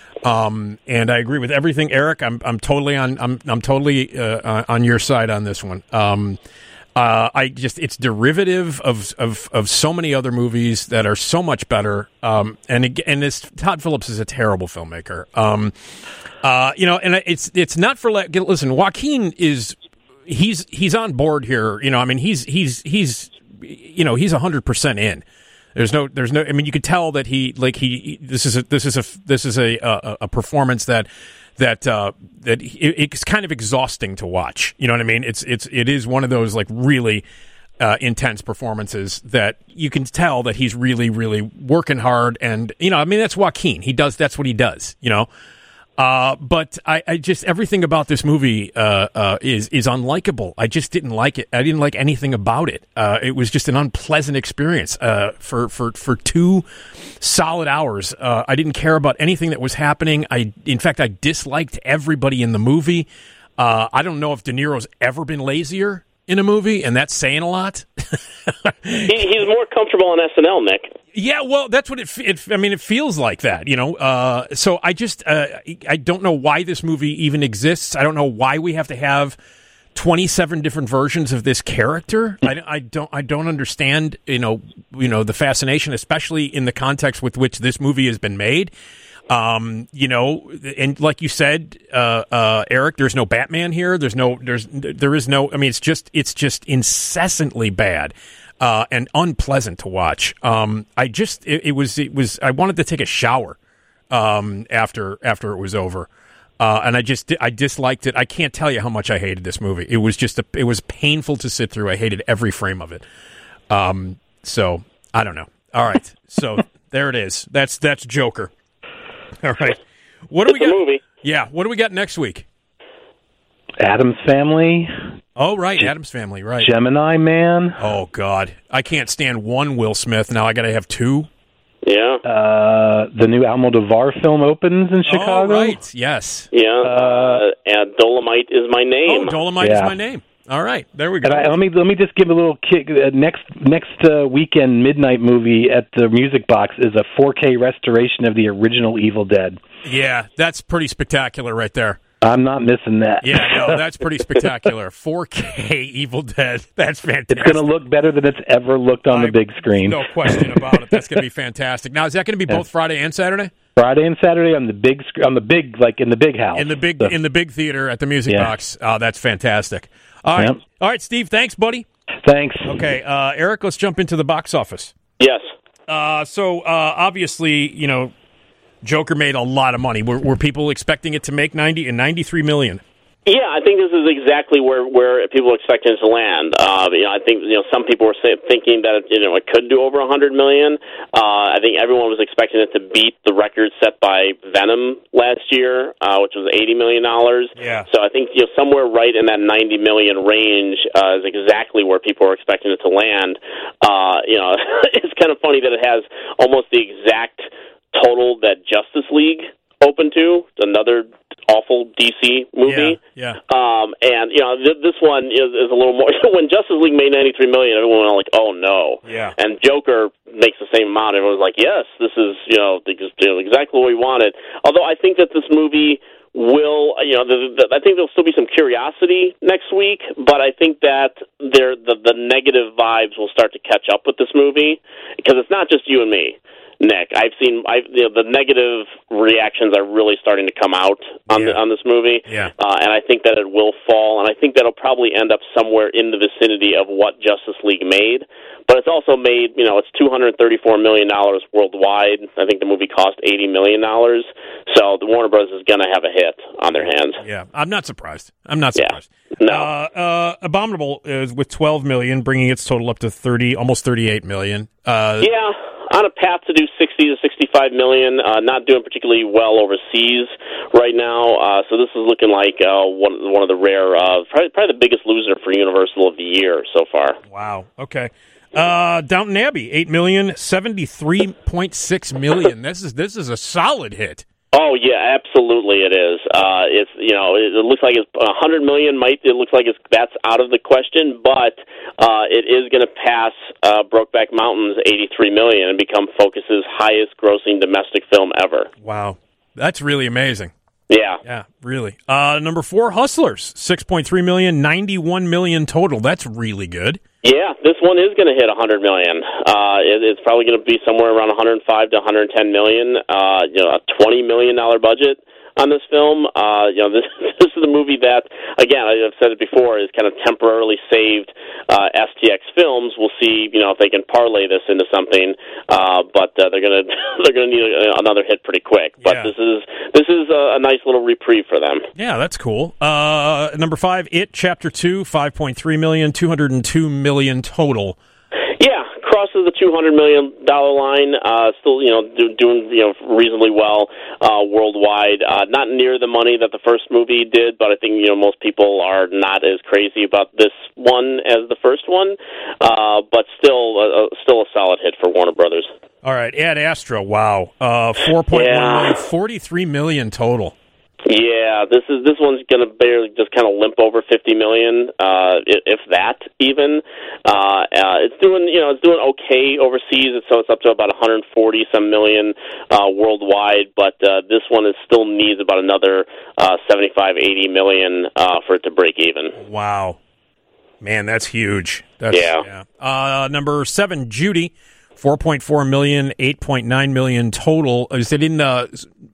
Um, and I agree with everything, Eric. I'm I'm totally on I'm I'm totally uh, on your side on this one. Um, Uh, I just, it's derivative of, of, of so many other movies that are so much better. Um, and, it, and this, Todd Phillips is a terrible filmmaker. Um, uh, you know, and it's, it's not for, listen, Joaquin is, he's, he's on board here. You know, I mean, he's, he's, he's, you know, he's a hundred percent in. There's no, there's no, I mean, you could tell that he, like, he, this is a, this is a, this is a, a, a performance that, that uh, that it, it's kind of exhausting to watch. You know what I mean? It's it's it is one of those like really uh, intense performances that you can tell that he's really really working hard. And you know, I mean, that's Joaquin. He does that's what he does. You know. Uh, but I, I just everything about this movie uh, uh, is is unlikable. I just didn't like it. I didn't like anything about it. Uh, it was just an unpleasant experience uh, for for for two solid hours. Uh, I didn't care about anything that was happening. I, in fact, I disliked everybody in the movie. Uh, I don't know if De Niro's ever been lazier in a movie, and that's saying a lot. he, he's more comfortable on S N L, Nick. Yeah, well, that's what it, it. I mean, it feels like that, you know. Uh, so I just, uh, I don't know why this movie even exists. I don't know why we have to have twenty-seven different versions of this character. I, I don't, I don't understand, you know, you know, the fascination, especially in the context with which this movie has been made. Um, you know, and like you said, uh, uh, Eric, there's no Batman here. There's no, there's, there is no. I mean, it's just, it's just incessantly bad. Uh, and unpleasant to watch. Um, I just it, it was it was I wanted to take a shower um, after after it was over, uh, and I just I disliked it. I can't tell you how much I hated this movie. It was just a, it was painful to sit through. I hated every frame of it. Um, so I don't know. All right, so there it is. That's that's Joker. All right, what do we It's a got? movie. Yeah, what do we got next week? Adam's Family. Oh, right, Addams Family, right. Gemini Man. Oh, God. I can't stand one Will Smith. Now I got to have two. Yeah. Uh, the new Almodovar film opens in Chicago. Oh, right. Yes. Yeah. Uh, Uh, and Dolomite is my name. Oh, Dolomite Yeah. is my name. All right. There we go. And I, let me let me just give a little kick. Uh, next next uh, weekend midnight movie at the Music Box is a four K restoration of the original Evil Dead. Yeah, that's pretty spectacular right there. I'm not missing that. Yeah, no, that's pretty spectacular. four K Evil Dead. That's fantastic. It's going to look better than it's ever looked on I- the big screen. No question about it. That's going to be fantastic. Now, is that going to be both Friday and Saturday? Friday and Saturday on the big sc- on the big like in the big house In the big The- in the big theater at the Music Yeah. Box. Oh, that's fantastic. All right. Yep. All right, Steve, thanks, buddy. Thanks. Okay, uh, Eric, let's jump into the box office. Yes. Uh, so uh, obviously, you know, Joker made a lot of money. Were, were people expecting it to make ninety and ninety-three million? Yeah, I think this is exactly where where people are expecting it to land. Uh, you know, I think you know some people were say, thinking that you know it could do over a hundred million. Uh, I think everyone was expecting it to beat the record set by Venom last year, uh, which was eighty million dollars. Yeah. So I think you know somewhere right in that ninety million range uh, is exactly where people are expecting it to land. Uh, you know, it's kind of funny that it has almost the exact total that Justice League opened to, another awful D C movie. Yeah, yeah. Um, and, you know, th- this one is, is a little more... When Justice League made ninety-three million dollars, everyone was like, oh, no. Yeah. And Joker makes the same amount. Everyone was like, yes, this is, you know, the- you know, exactly what we wanted. Although I think that this movie will, you know, the, the, I think there'll still be some curiosity next week, but I think that there the, the negative vibes will start to catch up with this movie, because it's not just you and me. Nick. I've seen I've, you know, the negative reactions are really starting to come out on Yeah. the, on this movie, Yeah. uh, and I think that it will fall, and I think that'll probably end up somewhere in the vicinity of what Justice League made. But it's also made, you know, it's two hundred thirty-four million dollars worldwide. I think the movie cost eighty million dollars, so the Warner Bros. Is going to have a hit on their hands. Yeah, I'm not surprised. I'm not Yeah. surprised. No. Uh, uh, Abominable is with twelve million, bringing its total up to thirty, almost thirty-eight million. Uh, Yeah, on a path to do sixty to sixty-five million. Uh, not doing particularly well overseas right now. Uh, so this is looking like uh, one one of the rare, uh, probably, probably the biggest loser for Universal of the year so far. Wow. Okay. Uh, Downton Abbey, eight million, seventy-three point six million. This is this is a solid hit. Oh yeah, absolutely it is. Uh, it's you know it, it looks like it's a hundred million. Might it looks like it's that's out of the question, but uh, it is going to pass uh, Brokeback Mountain's eighty-three million and become Focus's highest grossing domestic film ever. Wow, that's really amazing. Yeah. Yeah, really. Uh, number four, Hustlers, six point three million, ninety-one million total. That's really good. Yeah, this one is going to hit one hundred million. Uh, it, it's probably going to be somewhere around one hundred five to one hundred ten million. Uh, you know, a twenty million dollar budget on this film. Uh, you know, this this is the movie that, again, I've said it before, is kind of temporarily saved uh, S T X Films. We'll see, you know, if they can parlay this into something. Uh, but uh, they're going to they're going to need a, another hit pretty quick. But Yeah. this is this is a, a nice little reprieve for them. Yeah, that's cool. Uh, number five, It Chapter Two, five point three million, two hundred and two million total. Yeah, crosses the two hundred million dollar line. Uh, still, you know, do, doing you know reasonably well uh, worldwide. Uh, not near the money that the first movie did, but I think you know most people are not as crazy about this one as the first one. Uh, but still, uh, still a solid hit for Warner Brothers. All right, Ad Astra, wow, uh, four point one Yeah. million, forty-three million total. Yeah, this is this one's going to barely just kind of limp over fifty million, uh, if, if that even. Uh, uh, it's doing you know it's doing okay overseas, so it's up to about one hundred forty some million uh, worldwide. But uh, this one is still needs about another uh, seventy-five, eighty million uh, for it to break even. Wow, man, that's huge. That's, Yeah. Uh, number seven, Judy. Four point four million, eight point nine million total. Is it in? Uh,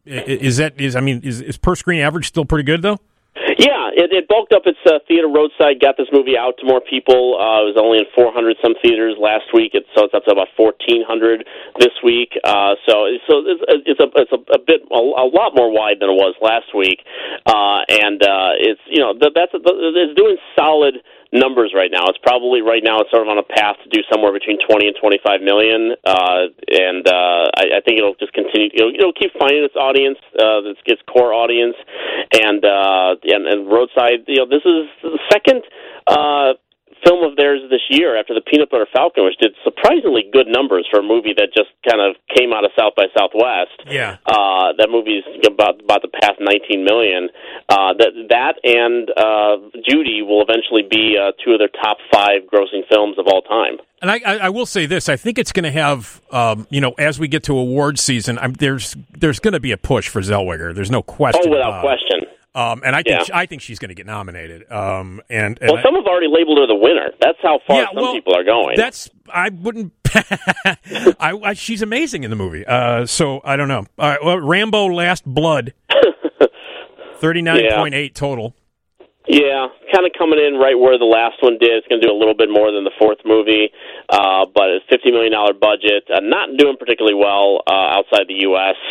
is that is? I mean, is, is per screen average still pretty good though? Yeah, it, it bulked up its uh, theater roadside, got this movie out to more people. Uh, it was only in four hundred some theaters last week, it, so it's up to about fourteen hundred this week. Uh, so, so it's, it's a it's a, a bit a, a lot more wide than it was last week, uh, and uh, it's you know that, that's it's doing solid numbers right now. It's probably right now it's sort of on a path to do somewhere between twenty and twenty-five million, uh, and uh, I, I think it'll just continue. It'll, it'll keep finding its audience, uh, its, its core audience, and uh, and, and roadside. You know, this is the second uh, film of theirs this year after the Peanut Butter Falcon, which did surprisingly good numbers for a movie that just kind of came out of South by Southwest. Yeah. Uh, that movie's about about the past nineteen million. Uh, that that and uh, Judy will eventually be uh, two of their top five grossing films of all time. And I, I, I will say this: I think it's going to have, um, you know, as we get to award season, I'm, there's there's going to be a push for Zellweger. There's no question. Oh, without about it. question. Um, and I think Yeah. I think she's going to get nominated. Um, and, and Well, I- some have already labeled her the winner. That's how far Yeah, some well, people are going. That's I wouldn't. I, I she's amazing in the movie. Uh, so I don't know. All right, well, Rambo: Last Blood, thirty-nine point eight total. Yeah, kind of coming in right where the last one did. It's going to do a little bit more than the fourth movie, uh, but it's fifty million dollar budget. Uh, not doing particularly well uh, outside the U S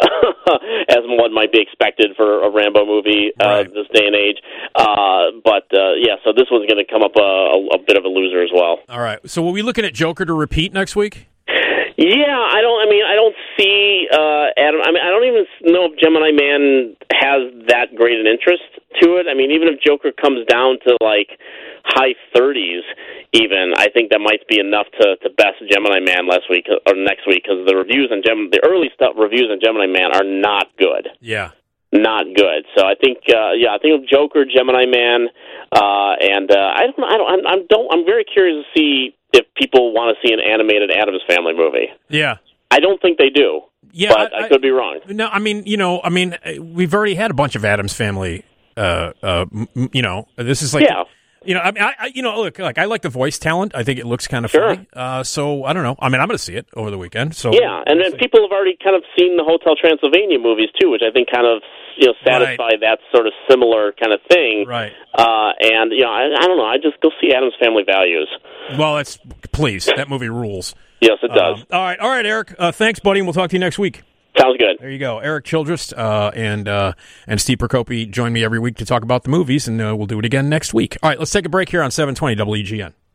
as one might be expected for a Rambo movie uh, Right. this day and age. Uh, but uh, yeah, so this one's going to come up a, a, a bit of a loser as well. All right. So are we looking at Joker to repeat next week? Yeah, I don't. I mean, I don't see uh, Adam. I mean, I don't even know if Gemini Man has that great an interest to it. I mean, even if Joker comes down to like high thirties, even I think that might be enough to, to best Gemini Man last week or next week because the reviews on Gem, the early stuff reviews on Gemini Man are not good. Yeah. Not good. So I think, uh, yeah, I think of Joker, Gemini Man, uh, and uh, I don't, I don't, I'm, I'm don't, I'm very curious to see if people want to see an animated Addams Family movie. Yeah. I don't think they do. Yeah, but I- I, could be wrong. No, I mean, you know, I mean, we've already had a bunch of Addams Family. Uh, uh, m- m- you know, this is like Yeah. You know, I mean, I, I you know, look, like I like the voice talent. I think it looks kind of Sure. funny. Uh, so I don't know. I mean, I'm going to see it over the weekend. So Yeah, and then people have already kind of seen the Hotel Transylvania movies too, which I think kind of you know satisfy Right. that sort of similar kind of thing. Right. Uh, and you know, I, I don't know. I just go see Adam's Family Values. Well, that's please. That movie rules. Yes, it does. Um, all right, all right, Eric. Uh, thanks, buddy, and we'll talk to you next week. Sounds good. There you go. Eric Childress uh, and uh, and Steve Procopi join me every week to talk about the movies, and uh, we'll do it again next week. All right, let's take a break here on seven twenty W G N.